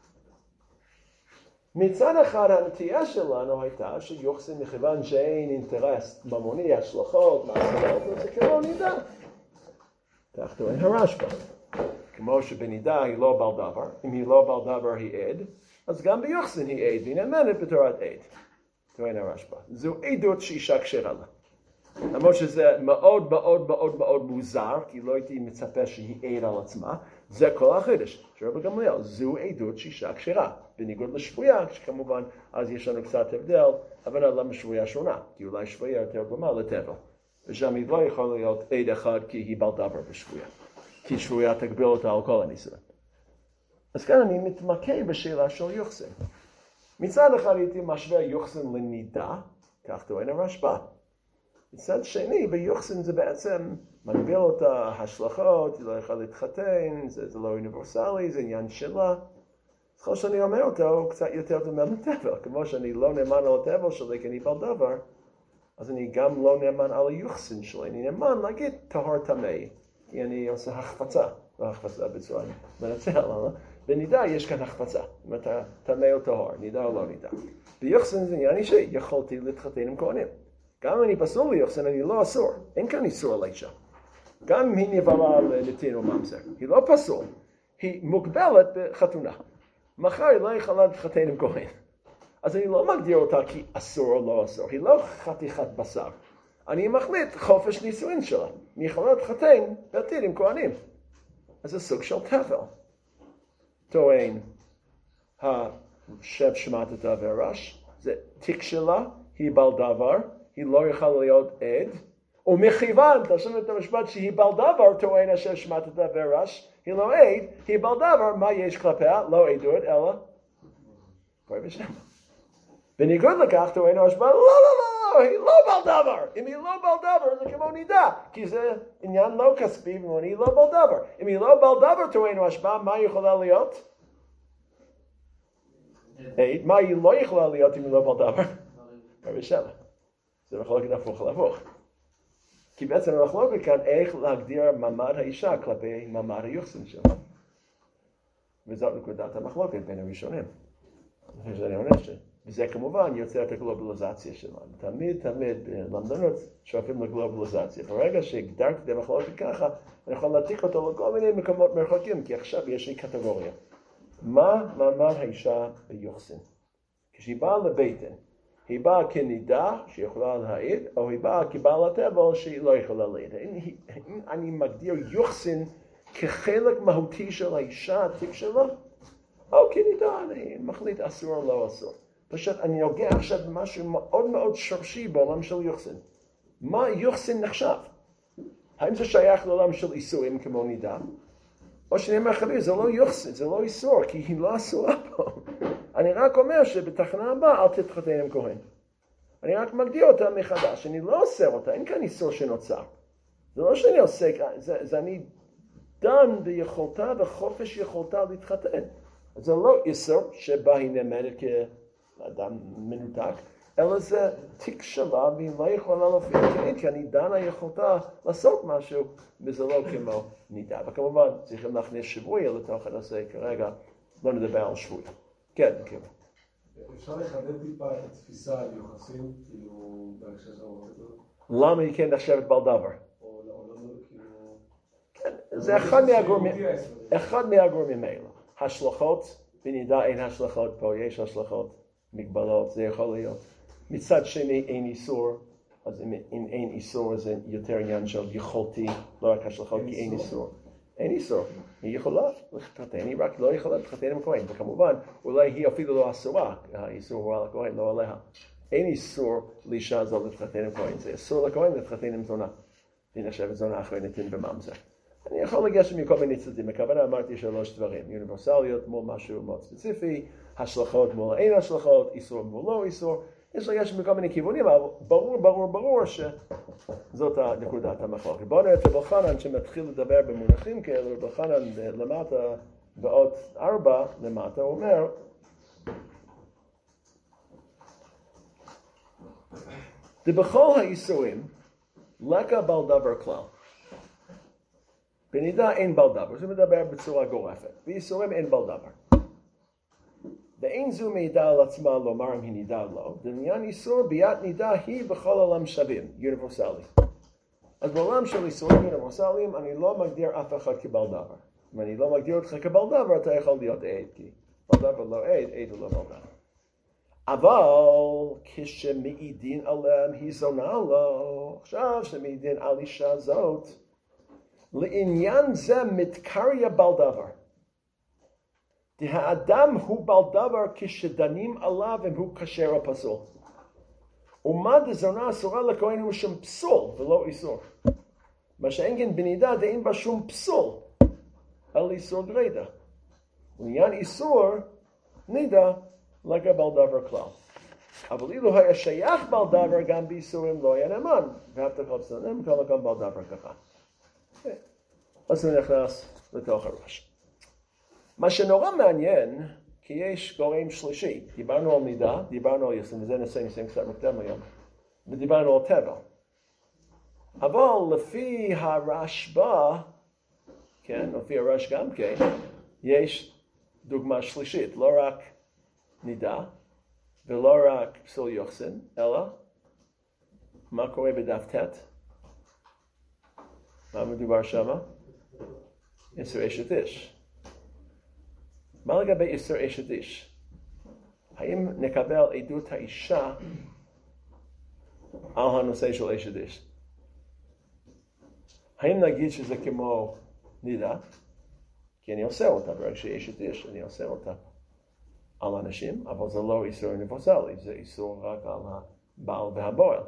מצד אחד הנטייה שלנו הייתה שיוחסין מכיוון שאין אינטרס ממוני, השלכות, מעשיות, זה כמו נידה. כך טוען הרשב"א. כמו שבנידה היא לא בעל דבר, אם היא לא בעל דבר היא עד, אז גם ביוחסין היא עד, והיא נאמנת בתורת עד. טוען הרשב"א. זו עדות שאישה כשרה לה. למרות שזה מאוד מאוד מאוד מאוד מוזר, כי לא הייתי מצפה שהיא עד על עצמה, זה כל החידוש. שרבי גמליאל, זו עדות שאישה כשרה. בניגוד לשבויה, שכמובן אז יש לנו קצת הבדל, אבל למה שבויה שונה? כי אולי שבויה יותר דומה לתבל. ושם היא לא יכולה להיות עד אחד כי היא בעל דבר בשבויה. כי שבויה תגביל אותה על כל הנישואים. אז כאן אני מתמקד בשאלה של יוחסין. מצד אחד הייתי משווה יוחסין לנידה, כך טוען הרשב"א. מצד שני, ביוחסין זה בעצם מגביל אותה השלכות, היא לא יכולה להתחתן, זה לא אוניברסלי, זה עניין שלה. ככל שאני אומר אותו, הוא קצת יותר דומה לתבל. כמו שאני לא נאמן על התבל שלי, כי אני בעל דבר, אז אני גם לא נאמן על היוחסין שלי. אני נאמן להגיד טהור טמא, כי אני עושה החפצה, לא החפצה בצורה מנצל, בנידה יש כאן החפצה. אם אתה טמא או טהור, נידה או לא נידה. ביוחסין זה עניין אישי, יכולתי להתחתן עם כהנים. גם אם אני פסול ליוחסין, אני לא אסור. אין כאן איסור על האישה. גם אם היא נבלה לנתין או ממזר. היא לא פסול. היא מוגבלת בחתונה. מחר היא לא יכולה להתחתן עם כהן. אז אני לא מגדיר אותה כי אסור או לא אסור. היא לא חתיכת בשר. אני מחליט חופש נישואין שלה. אני יכולה להתחתן בעתיד עם כהנים. אז זה סוג של תבל. טוען השב שמעת את הוורש, זה תיק שלה, היא בעל דבר, היא לא יכולה להיות עד, ומכיוון, תרשום את המשפט שהיא בעל דבר, טוען השב שמעת את הוורש, היא לא עד, היא בעל דבר, מה יש כלפיה? לא עדות, אלא קורא בשם. בניגוד לכך, טוען הרשב"א, לא, היא לא בעל דבר. אם היא לא בעל דבר, זה כמו נידה, כי זה עניין לא כספי, והיא לא בעל דבר. אם היא לא בעל דבר, טוען הרשב"א, מה היא יכולה להיות? מה היא לא יכולה להיות אם היא לא בעל דבר? קורא בשם. זה מחלוקת הפוך להפוך. כי בעצם המחלוקת כאן איך להגדיר מעמד האישה כלפי מעמד היוחסין שלה. וזאת נקודת המחלוקת בין הראשונים. שאני עונה וזה כמובן יוצר את הגלובליזציה שלנו. תמיד למדנות שואפים לגלובליזציה. ברגע שהגדרתי את המחלוקת ככה, אני יכול להתיק אותו לכל מיני מקומות מרחקים, כי עכשיו יש לי קטגוריה. מה מעמד האישה ביוחסין? כשהיא באה לביתן, היא באה כנידה שיכולה להעיד, או היא באה כבעלת אבל שהיא לא יכולה להעיד. אני מגדיר יוחסין כחלק מהותי של האישה, התיק שלה, או כנידה, אני מחליט אסור או לא אסור. פשוט אני נוגע עכשיו במשהו מאוד מאוד שורשי בעולם של יוחסין. מה יוחסין נחשב? האם זה שייך לעולם של איסורים כמו נידה? או שאני אומר חביב, זה לא יוחסין, זה לא איסור, כי היא לא אסורה פה. אני רק אומר שבתחנה הבאה אל תתחתן עם כהן. אני רק מגדיר אותה מחדש, אני לא אוסר אותה, אין כאן איסור שנוצר. זה לא שאני עוסק, זה אני דן ביכולתה וחופש יכולתה להתחתן. זה לא איסור שבה היא נאמדת כאדם מנותק, אלא זה תיק שלה והיא לא יכולה להופיע כעת, כי אני דנה יכולתה לעשות משהו, וזה לא כמו נידה. וכמובן צריכים להכניס שבוי לתוך הנושא, כרגע לא נדבר על שבוי. כן, כן. אפשר לחדד טיפה את התפיסה על יוחסין, כאילו, בהקשר של הרוב הזה? למה היא כן נחשבת בעל דבר? או לא, כאילו... כן, זה אחד מהגורמים האלה. השלכות, בנידה אין השלכות פה, יש השלכות, מגבלות, זה יכול להיות. מצד שני אין איסור, אז אם אין איסור זה יותר עניין של יכולתי, לא רק השלכות, כי אין איסור. אין איסור, היא יכולה להתחתן, היא רק לא יכולה להתחתן עם כהן, וכמובן אולי היא אפילו לא אסורה, האיסור הוא על הכהן, לא עליה. אין איסור לאישה זו להתחתן עם כהן, זה אסור לכהן להתחתן עם זונה. היא נחשבת זונה אחרי נתין בממזר. אני יכול לגשת מכל מיני צדדים, בכוונה אמרתי 3 דברים, אוניברסליות מול משהו מאוד ספציפי, השלכות מול אין השלכות, איסור מול לא איסור, יש לגשת מכל מיני כיוונים, אבל ברור שזאת נקודת המחלוקת. בואו נראה את רבי חנן שמתחיל לדבר במונחים כאלה, רבי חנן למטה, ועוד 4 למטה, הוא אומר, בכל האיסורים, לקה בעל דבר כלל. בנידה אין בעל דבר, זה מדבר בצורה גורפת. באיסורים אין בעל דבר. ואין זו מעידה על עצמה לומר אם היא נידה או לא. לעניין איסור, ביאת נידה היא בכל עולם שווים, יוניברסלי. אז בעולם של איסורים יוניברסליים, אני לא מגדיר אף אחד כבעל דבר. אם אני לא מגדיר אותך כבעל דבר, אתה יכול להיות עד, כי בעל דבר לא עד, עד הוא לא בעל דבר. אבל כשמעידין עליהם היא זונה לו, עכשיו שמעידין על אישה זאת, לעניין זה מתקריה בעל דבר. האדם הוא בעל דבר כשדנים עליו אם הוא כשר או פסול. ומה דזונה אסורה לכהן הוא שום פסול ולא איסור. מה שאין כן בנידה דאין בה שום פסול על איסור גרידא. לעניין איסור נידה לגבי בעל דבר כלל. אבל אילו היה שייך בעל דבר גם באיסורים לא היה נאמן. והבטחות סנם כל מקום בעל דבר ככה. אז הוא נכנס לתוך הראש. מה שנורא מעניין, כי יש גורם שלישי. דיברנו על נידה, דיברנו על יחסין, וזה נסיים קצת מוקדם היום. ודיברנו על טבע. אבל לפי הרשב"א, כן, לפי הרש גם כן, יש דוגמה שלישית. לא רק נידה, ולא רק פסול יוחסין, אלא מה קורה בדף ט'? מה מדובר שמה? איסור אשת איש. מה לגבי איסור אשת איש? האם נקבל עדות האישה על הנושא של אשת איש? האם נגיד שזה כמו נידה? כי אני עושה אותה, ברגע שאשת איש אני עושה אותה. על אנשים, אבל זה לא איסור אוניברסלי, זה איסור רק על הבעל והבועל.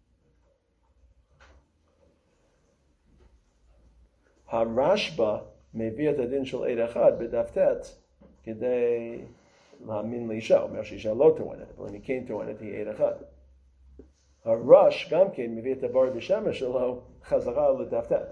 הרשב"א מביא את הדין של עד אחד בדף ט' כדי להאמין לאישה, הוא אומר שאישה לא טוענת, אבל אני כן טוענת היא עד אחד. הרש גם כן מביא את הבור בשמש שלו חזרה לדף ט'.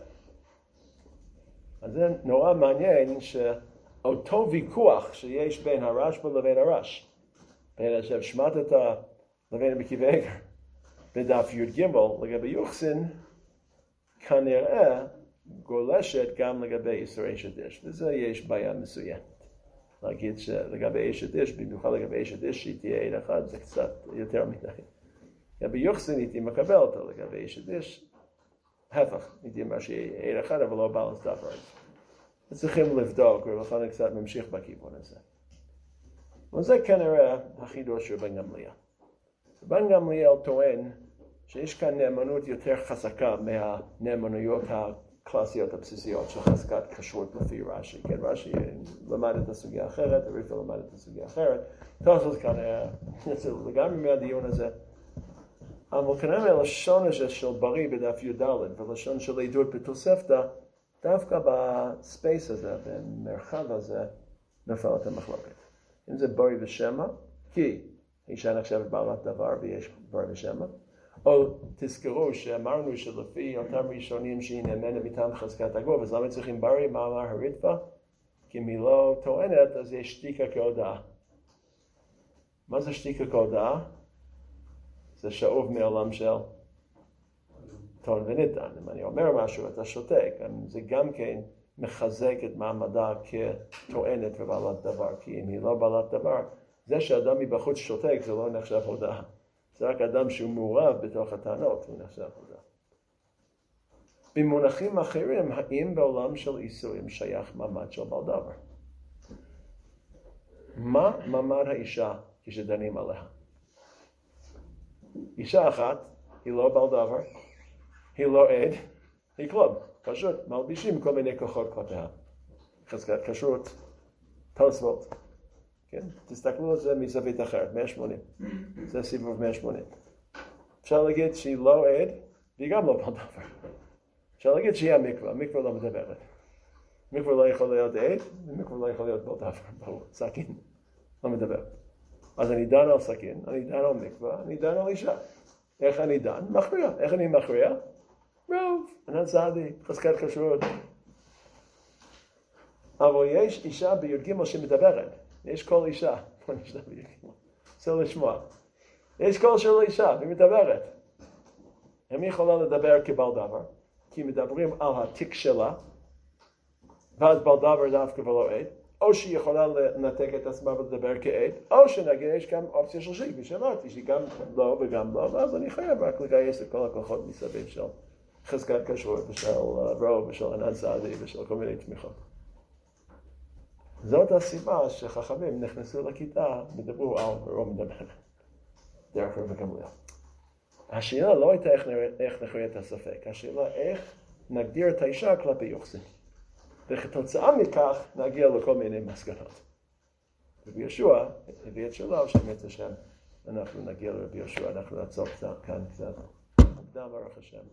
אז זה נורא מעניין שאותו ויכוח שיש בין הרשב"א לבין הרש, בין עכשיו שמטת לבין מקיף איגר, בדף י"ג לגבי יוחסין, כנראה גולשת גם לגבי איסורי אשת איש, וזה יש בעיה מסוימת. להגיד שלגבי אשת איש, במיוחד לגבי אשת איש שהיא תהיה עד אחד, זה קצת יותר מדי. לגבי יוחסין הייתי מקבל אותו, לגבי אשת איש, ההפך, הייתי אומר שהיא עד אחד, אבל לא בא לסתפר. צריכים לבדוק, ולכן אני קצת ממשיך בכיוון הזה. וזה כנראה החידוש של בן גמליאל. בן גמליאל טוען שיש כאן נאמנות יותר חזקה מהנאמנויות הקלאסיות הבסיסיות של חזקת כשרות לפי רש"י. כן, רש"י למד את הסוגיה אחרת, אריתו למד את הסוגיה אחרת. תוספות כנראה יצא לגמרי מהדיון הזה. אבל כנראה לשון הזה של בריא בדף י"ד ולשון של עדות בתוספתא, דווקא בספייס הזה, במרחב הזה, נפלת המחלוקת. אם זה בריא ושמע, כי אישה נחשבת בעלת דבר ויש בריא ושמע, או תזכרו שאמרנו שלפי אותם ראשונים שהיא נאמנת מטעם חזקת הגוף, אז למה צריכים בריא? מה אמר הריטב"א? כי אם היא לא טוענת, אז יש שתיקה כהודאה. מה זה שתיקה כהודאה? זה שאוב מעולם של טוען וניתן. אם אני אומר משהו, אתה שותק. זה גם כן מחזק את מעמדה כטוענת ובעלת דבר. כי אם היא לא בעלת דבר, זה שאדם מבחוץ שותק זה לא נחשב הודאה. זה רק אדם שהוא מעורב בתוך הטענות, הוא נחשב הודאה. במונחים אחרים, האם בעולם של איסורים שייך מעמד של בעל דבר? מה מעמד האישה כשדנים עליה? אישה אחת, היא לא בעל דבר, היא לא עד, היא כלום. פשוט מלבישים כל מיני כוחות כלפיה. חזקת כשרות, תוספות. כן? תסתכלו על זה מזווית אחרת, 180. זה סיבוב 180. אפשר להגיד שהיא לא עד, והיא גם לא בעל דבר. אפשר להגיד שהיא המקווה, המקווה לא מדברת. מקווה לא יכול להיות עד, ומקווה לא יכול להיות בעל דבר. ברור, סכין, לא מדבר. אז אני דן על סכין, אני דן על מקווה, אני דן על אישה. איך אני דן? מכריע. איך אני מכריע? רוב, ענן סעדי, חזקת כשרות. אבל יש אישה בי"ג שמדברת. יש קול אישה. רוצה לשמוע. יש קול של אישה, היא מדברת. היא יכולה לדבר כבעל דבר, כי מדברים על התיק שלה, ואז בעל דבר דווקא ולא עד, או שהיא יכולה לנתק את עצמה ולדבר כעד, או שנגיד יש גם אופציה של שהיא, ושאמרתי שהיא גם לא וגם לא, ואז אני חייב רק לגייס את כל הכוחות מסביב של חזקת כשרות ושל רוב ושל ענן סעדי ושל כל מיני תמיכות. זאת הסיבה שחכמים נכנסו לכיתה, מדברו על רוב מדבר, דרך רב גמליאל. השאלה לא הייתה איך נכריע את הספק, השאלה איך נגדיר את האישה כלפי יוחסין. וכתוצאה מכך נגיע לכל מיני מסקנות. רבי יהושע הביא את שלו, שמת השם, אנחנו נגיע לרבי יהושע, אנחנו נעצור כאן קצת. מוקדם ברוך השם.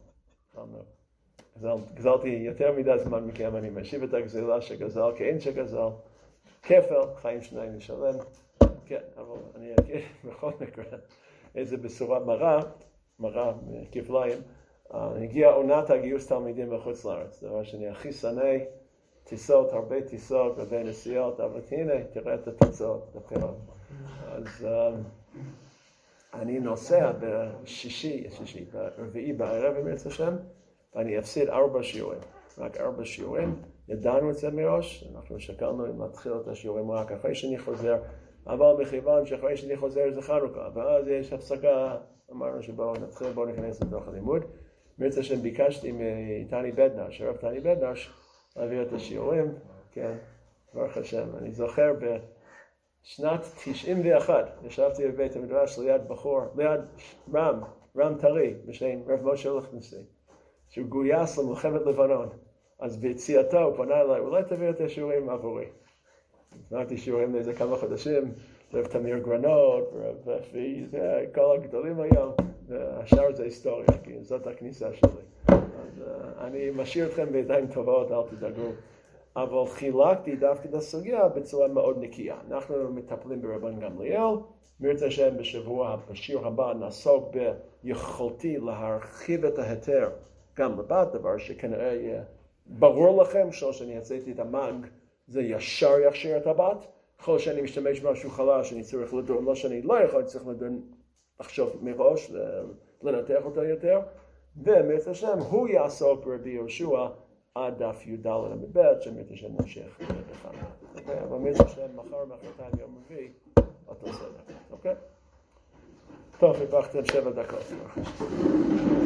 גזלתי יותר מדי זמן מכם, אני משיב את הגזלה שגזל כאין שגזל. כפל, חיים שניים לשלם. כן, אבל אני אגיד בכל מקרה איזה בשורה מרה כפליים. הגיעה עונת הגיוס תלמידים בחוץ לארץ. דבר שאני הכי שנא, טיסות, הרבה טיסות, הרבה נסיעות, אבל הנה, תראה את התוצאות, את הפירות. אז אני נוסע ברביעי בערב, אם ירצה השם, ואני אפסיד 4 שיעורים. רק 4 שיעורים. ידענו את זה מראש, אנחנו שקלנו אם להתחיל את השיעורים רק אחרי שאני חוזר, אבל מכיוון שאחרי שאני חוזר זה חנוכה, ואז יש הפסקה, אמרנו שבואו נתחיל, בואו ניכנס לתוך הלימוד. מרצה שם ביקשתי מתני בדנש, הרב תני בדנש, להעביר את השיעורים, כן, ברוך השם. אני זוכר בשנת 91, ישבתי בבית המדרש ליד בחור, ליד רם טרי, בשם רב משה ליכטנשטיין, שהוא גויס למלחמת לבנון. אז ביציאתו הוא פנה אליי, אולי תעביר את השיעורים עבורי. אמרתי שיעורים לאיזה כמה חודשים, רב תמיר גרנות, רב אפי, זה כל הגדולים היום, והשאר זה היסטוריה, כי זאת הכניסה שלי. אז אני משאיר אתכם בידיים טובות, אל תדאגו. אבל חילקתי דווקא את הסוגיה בצורה מאוד נקייה. אנחנו מטפלים ברבן גמליאל, מירצה השם בשיר הבא נעסוק ביכולתי להרחיב את ההיתר גם לבת, דבר שכנראה יהיה ברור לכם, שאני יצאתי את המאג, זה ישר יכשיר את הבת. ככל שאני משתמש במשהו חלש, אני צריך לדון, לא שאני לא יכול, אני צריך לדון, לחשוב מראש, לנתח אותו יותר. ומירצה השם הוא יעסוק ברבי יהושע, עד דף י"ד עמוד ב', שמירצה השם נמשיך בחנה. אבל מירצה השם מחר מחרתיים יום רביעי, אותו סדר. אוקיי? טוב, הפכתם 7 דקות.